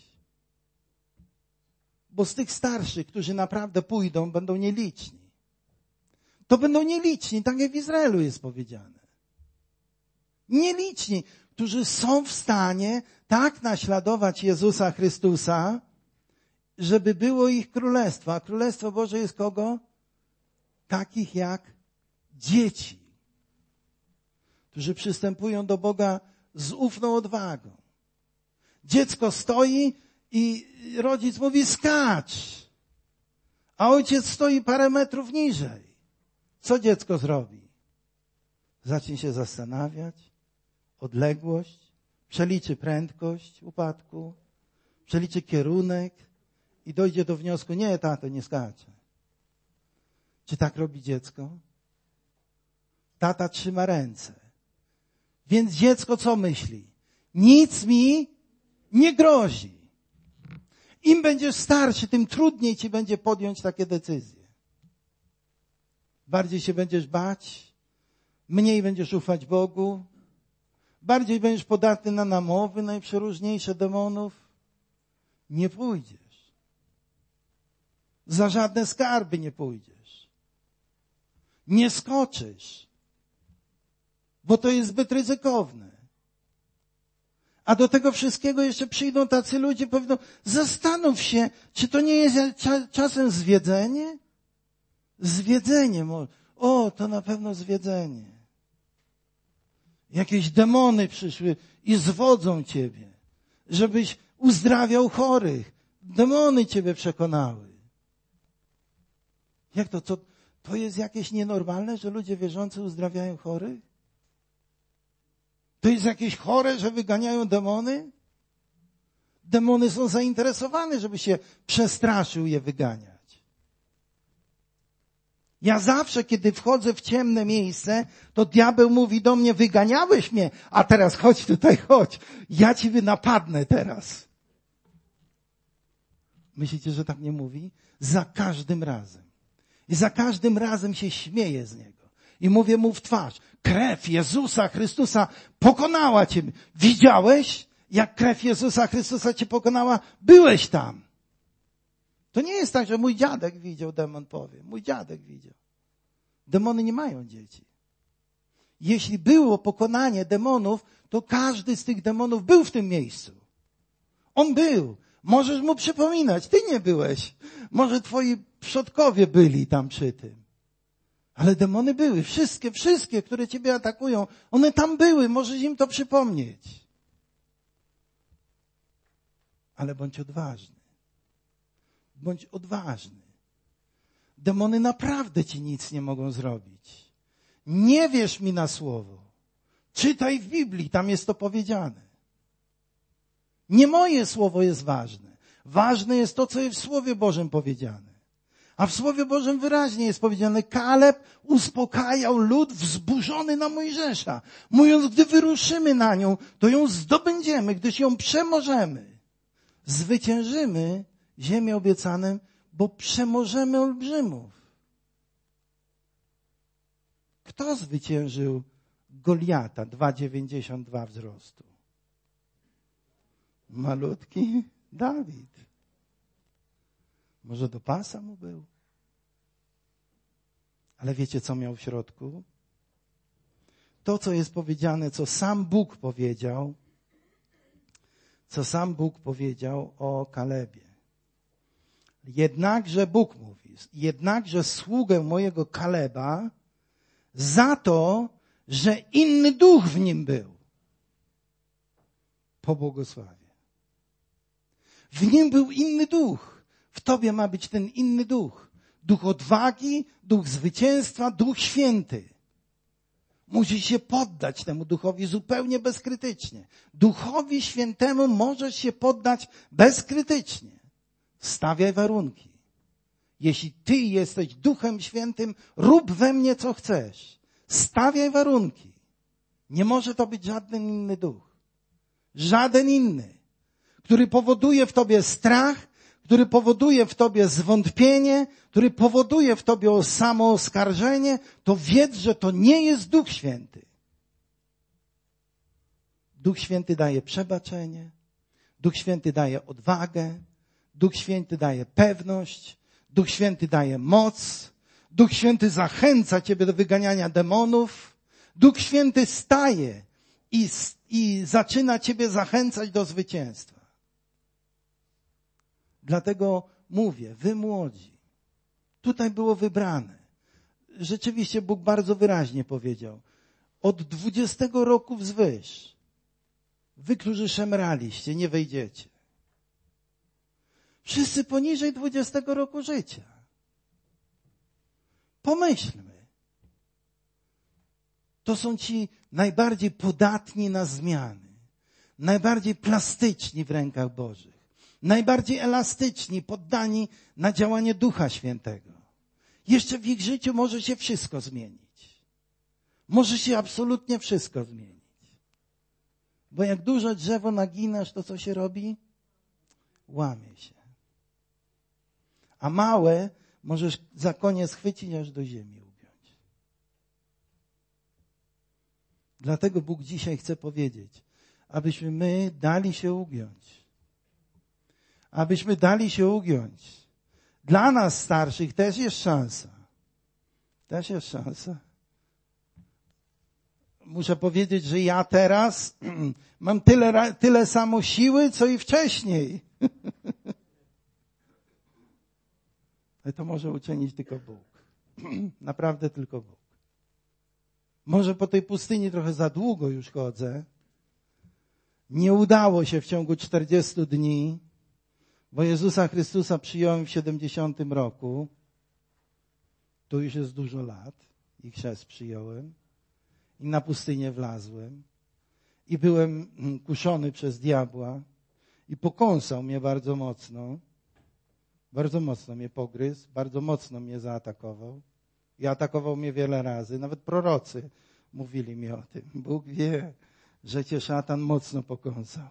Bo z tych starszych, którzy naprawdę pójdą, będą nieliczni. To będą nieliczni, tak jak w Izraelu jest powiedziane. Nieliczni, którzy są w stanie tak naśladować Jezusa Chrystusa, żeby było ich królestwo. A Królestwo Boże jest kogo? Takich jak dzieci, którzy przystępują do Boga z ufną odwagą. Dziecko stoi i rodzic mówi skacz, a ojciec stoi parę metrów niżej. Co dziecko zrobi? Zacznie się zastanawiać, odległość, przeliczy prędkość upadku, przeliczy kierunek i dojdzie do wniosku, nie tato, nie skacze. Czy tak robi dziecko? Tata trzyma ręce. Więc dziecko co myśli? Nic mi nie grozi. Im będziesz starszy, tym trudniej ci będzie podjąć takie decyzje. Bardziej się będziesz bać, mniej będziesz ufać Bogu, bardziej będziesz podatny na namowy najprzeróżniejsze demonów. Nie pójdziesz. Za żadne skarby nie pójdziesz. Nie skoczysz, bo to jest zbyt ryzykowne. A do tego wszystkiego jeszcze przyjdą tacy ludzie, powiedzą, zastanów się, czy to nie jest cza- czasem zwiedzenie? Zwiedzenie. O, to na pewno zwiedzenie. Jakieś demony przyszły i zwodzą ciebie, żebyś uzdrawiał chorych. Demony ciebie przekonały. Jak to? To, to jest jakieś nienormalne, że ludzie wierzący uzdrawiają chorych? To jest jakieś chore, że wyganiają demony? Demony są zainteresowane, żeby się przestraszył je wyganiać. Ja zawsze, kiedy wchodzę w ciemne miejsce, to diabeł mówi do mnie, wyganiałeś mnie, a teraz chodź tutaj, chodź. Ja ciebie napadnę teraz. Myślicie, że tak nie mówi? Za każdym razem. I za każdym razem się śmieję z niego. I mówię mu w twarz, krew Jezusa Chrystusa pokonała cię. Widziałeś, jak krew Jezusa Chrystusa cię pokonała? Byłeś tam. To nie jest tak, że mój dziadek widział, demon powie. Mój dziadek widział. Demony nie mają dzieci. Jeśli było pokonanie demonów, to każdy z tych demonów był w tym miejscu. On był. Możesz mu przypominać, ty nie byłeś. Może twoi przodkowie byli tam przy tym. Ale demony były. Wszystkie, wszystkie, które ciebie atakują, one tam były. Możesz im to przypomnieć. Ale bądź odważny. Bądź odważny. Demony naprawdę ci nic nie mogą zrobić. Nie wierz mi na słowo. Czytaj w Biblii, tam jest to powiedziane. Nie moje słowo jest ważne. Ważne jest to, co jest w Słowie Bożym powiedziane. A w Słowie Bożym wyraźnie jest powiedziane, Kaleb uspokajał lud wzburzony na Mojżesza, mówiąc, gdy wyruszymy na nią, to ją zdobędziemy, gdyż ją przemożemy. Zwyciężymy ziemię obiecaną, bo przemożemy olbrzymów. Kto zwyciężył Goliata, dwa dziewięćdziesiąt dwa wzrostu? Malutki Dawid. Może do pasa mu był? Ale wiecie, co miał w środku? To, co jest powiedziane, co sam Bóg powiedział, co sam Bóg powiedział o Kalebie. Jednakże Bóg mówi, jednakże sługę mojego Kaleba za to, że inny duch w nim był, pobłogosławię. W nim był inny duch. W tobie ma być ten inny duch. Duch odwagi, duch zwycięstwa, duch święty. Musisz się poddać temu duchowi zupełnie bezkrytycznie. Duchowi świętemu możesz się poddać bezkrytycznie. Stawiaj warunki. Jeśli ty jesteś duchem świętym, rób we mnie co chcesz. Stawiaj warunki. Nie może to być żaden inny duch. Żaden inny, który powoduje w tobie strach, który powoduje w tobie zwątpienie, który powoduje w tobie samooskarżenie, to wiedz, że to nie jest Duch Święty. Duch Święty daje przebaczenie, Duch Święty daje odwagę, Duch Święty daje pewność, Duch Święty daje moc, Duch Święty zachęca ciebie do wyganiania demonów, Duch Święty staje i, i zaczyna ciebie zachęcać do zwycięstwa. Dlatego mówię, wy młodzi, tutaj było wybrane. Rzeczywiście Bóg bardzo wyraźnie powiedział, od dwudziestego roku wzwyż, wy, którzy szemraliście, nie wejdziecie. Wszyscy poniżej dwudziestego roku życia. Pomyślmy. To są ci najbardziej podatni na zmiany, najbardziej plastyczni w rękach Bożych, najbardziej elastyczni, poddani na działanie Ducha Świętego. Jeszcze w ich życiu może się wszystko zmienić. Może się absolutnie wszystko zmienić. Bo jak duże drzewo naginasz, to co się robi? Łamie się. A małe możesz za koniec chwycić, aż do ziemi ugiąć. Dlatego Bóg dzisiaj chce powiedzieć, abyśmy my dali się ugiąć. Abyśmy dali się ugiąć. Dla nas starszych też jest szansa. Też jest szansa. Muszę powiedzieć, że ja teraz mam tyle, tyle samo siły, co i wcześniej. Ale to może uczynić tylko Bóg. Naprawdę tylko Bóg. Może po tej pustyni trochę za długo już chodzę. Nie udało się w ciągu czterdziestu dni, bo Jezusa Chrystusa przyjąłem w siedemdziesiątym roku. To już jest dużo lat i chrzest przyjąłem. I na pustynię wlazłem. I byłem kuszony przez diabła. I pokąsał mnie bardzo mocno. Bardzo mocno mnie pogryzł. Bardzo mocno mnie zaatakował. I atakował mnie wiele razy. Nawet prorocy mówili mi o tym. Bóg wie, że cię szatan mocno pokąsał.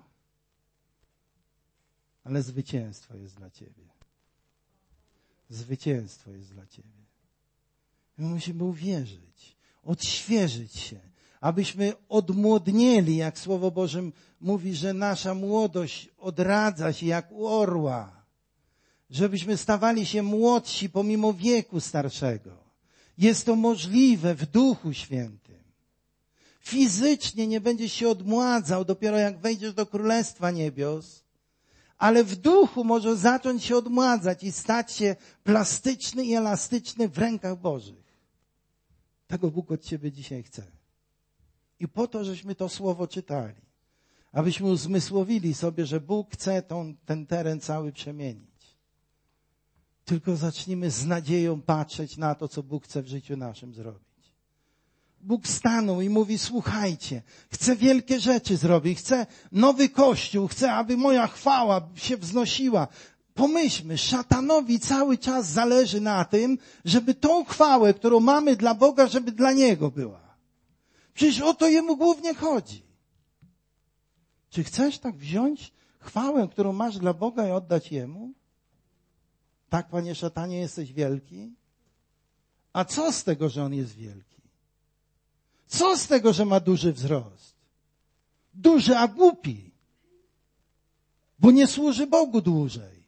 Ale zwycięstwo jest dla ciebie. Zwycięstwo jest dla ciebie. My musimy uwierzyć, odświeżyć się, abyśmy odmłodnieli, jak Słowo Boże mówi, że nasza młodość odradza się jak u orła. Żebyśmy stawali się młodsi pomimo wieku starszego. Jest to możliwe w Duchu Świętym. Fizycznie nie będziesz się odmładzał dopiero jak wejdziesz do Królestwa Niebios, ale w duchu może zacząć się odmładzać i stać się plastyczny i elastyczny w rękach Bożych. Tego Bóg od ciebie dzisiaj chce. I po to, żeśmy to słowo czytali, abyśmy uzmysłowili sobie, że Bóg chce tą, ten teren cały przemienić. Tylko zacznijmy z nadzieją patrzeć na to, co Bóg chce w życiu naszym zrobić. Bóg stanął i mówi, słuchajcie, chcę wielkie rzeczy zrobić, chcę nowy Kościół, chcę, aby moja chwała się wznosiła. Pomyślmy, szatanowi cały czas zależy na tym, żeby tą chwałę, którą mamy dla Boga, żeby dla Niego była. Przecież o to Jemu głównie chodzi. Czy chcesz tak wziąć chwałę, którą masz dla Boga i oddać Jemu? Tak, panie szatanie, jesteś wielki? A co z tego, że on jest wielki? Co z tego, że ma duży wzrost? Duży, a głupi. Bo nie służy Bogu dłużej.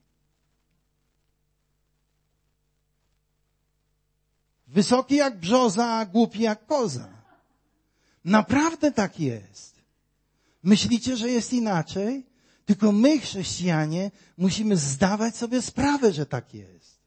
Wysoki jak brzoza, a głupi jak koza. Naprawdę tak jest. Myślicie, że jest inaczej? Tylko my, chrześcijanie, musimy zdawać sobie sprawę, że tak jest.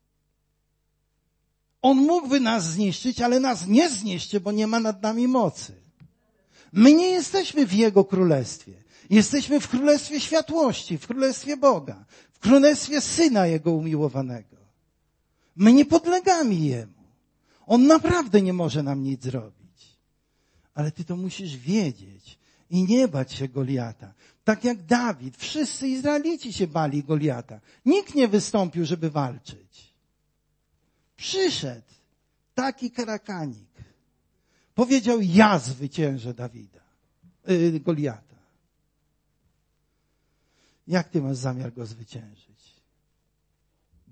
On mógłby nas zniszczyć, ale nas nie zniszczy, bo nie ma nad nami mocy. My nie jesteśmy w Jego królestwie. Jesteśmy w królestwie światłości, w królestwie Boga, w królestwie Syna Jego umiłowanego. My nie podlegamy Jemu. On naprawdę nie może nam nic zrobić. Ale ty to musisz wiedzieć i nie bać się Goliata. Tak jak Dawid, wszyscy Izraelici się bali Goliata. Nikt nie wystąpił, żeby walczyć. Przyszedł taki karakanik. Powiedział, ja zwyciężę Dawida, yy, Goliata. Jak ty masz zamiar go zwyciężyć?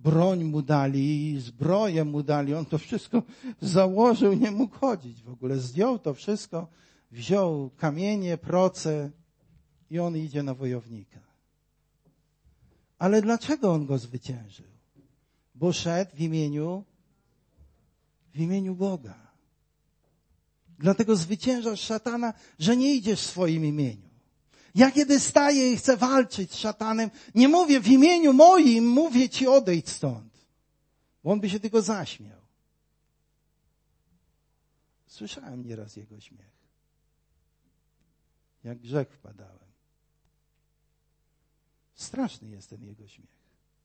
broń mu dali, zbroję mu dali. On to wszystko założył, nie mógł chodzić w ogóle. Zdjął to wszystko, wziął kamienie, proce i on idzie na wojownika. Ale dlaczego on go zwyciężył? Bo szedł w imieniu, w imieniu Boga. Dlatego zwyciężasz szatana, że nie idziesz w swoim imieniu. Ja kiedy staję i chcę walczyć z szatanem, nie mówię w imieniu moim, mówię ci odejdź stąd. Bo on by się tylko zaśmiał. Słyszałem nieraz jego śmiech. Jak w grzech wpadałem. Straszny jest ten jego śmiech.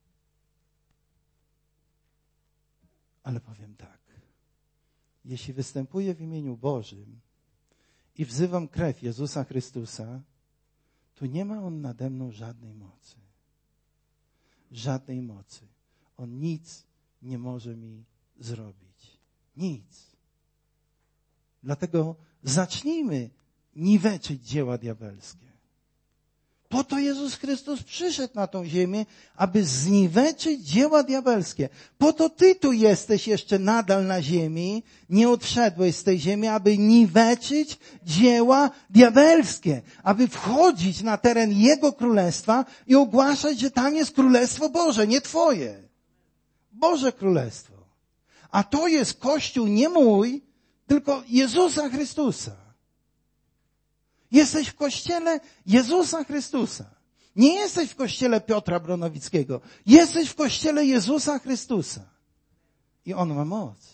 Ale powiem tak. Jeśli występuję w imieniu Bożym i wzywam krew Jezusa Chrystusa, to nie ma On nade mną żadnej mocy. Żadnej mocy. On nic nie może mi zrobić. Nic. Dlatego zacznijmy niweczyć dzieła diabelskie. Po to Jezus Chrystus przyszedł na tą ziemię, aby zniweczyć dzieła diabelskie. Po to ty tu jesteś jeszcze nadal na ziemi, nie odszedłeś z tej ziemi, aby niweczyć dzieła diabelskie, aby wchodzić na teren Jego Królestwa i ogłaszać, że tam jest Królestwo Boże, nie twoje. Boże Królestwo. A to jest Kościół nie mój, tylko Jezusa Chrystusa. Jesteś w kościele Jezusa Chrystusa. Nie jesteś w kościele Piotra Bronowickiego. Jesteś w kościele Jezusa Chrystusa. I On ma moc.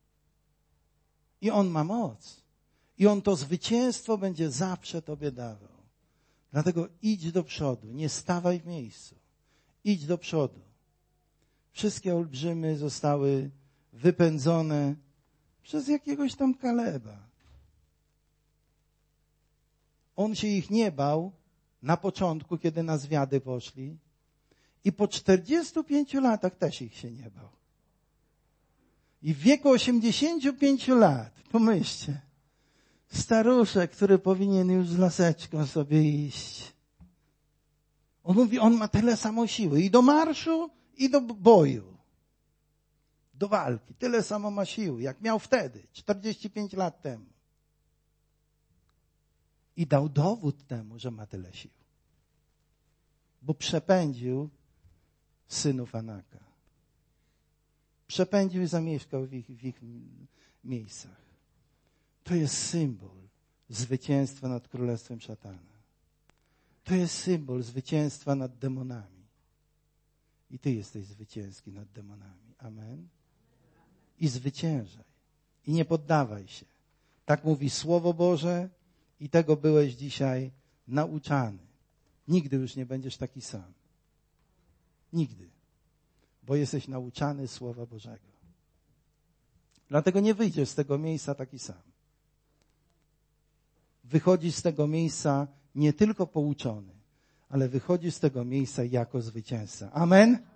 I On ma moc. I On to zwycięstwo będzie zawsze tobie dawał. Dlatego idź do przodu. Nie stawaj w miejscu. Idź do przodu. Wszystkie olbrzymy zostały wypędzone przez jakiegoś tam Kaleba. On się ich nie bał na początku, kiedy na zwiady poszli. I po czterdziestu pięciu latach też ich się nie bał. I w wieku osiemdziesięciu pięciu lat, pomyślcie, staruszek, który powinien już z laseczką sobie iść. On mówi, on ma tyle samo siły i do marszu, i do boju. Do walki. Tyle samo ma siły, jak miał wtedy, czterdzieści pięć lat temu. I dał dowód temu, że ma tyle sił. Bo przepędził synów Anaka. Przepędził i zamieszkał w ich, w ich miejscach. To jest symbol zwycięstwa nad królestwem szatana. To jest symbol zwycięstwa nad demonami. I ty jesteś zwycięski nad demonami. Amen. I zwyciężaj. I nie poddawaj się. Tak mówi Słowo Boże. I tego byłeś dzisiaj nauczany. Nigdy już nie będziesz taki sam. Nigdy. Bo jesteś nauczany Słowa Bożego. Dlatego nie wyjdziesz z tego miejsca taki sam. Wychodzisz z tego miejsca nie tylko pouczony, ale wychodzisz z tego miejsca jako zwycięzca. Amen?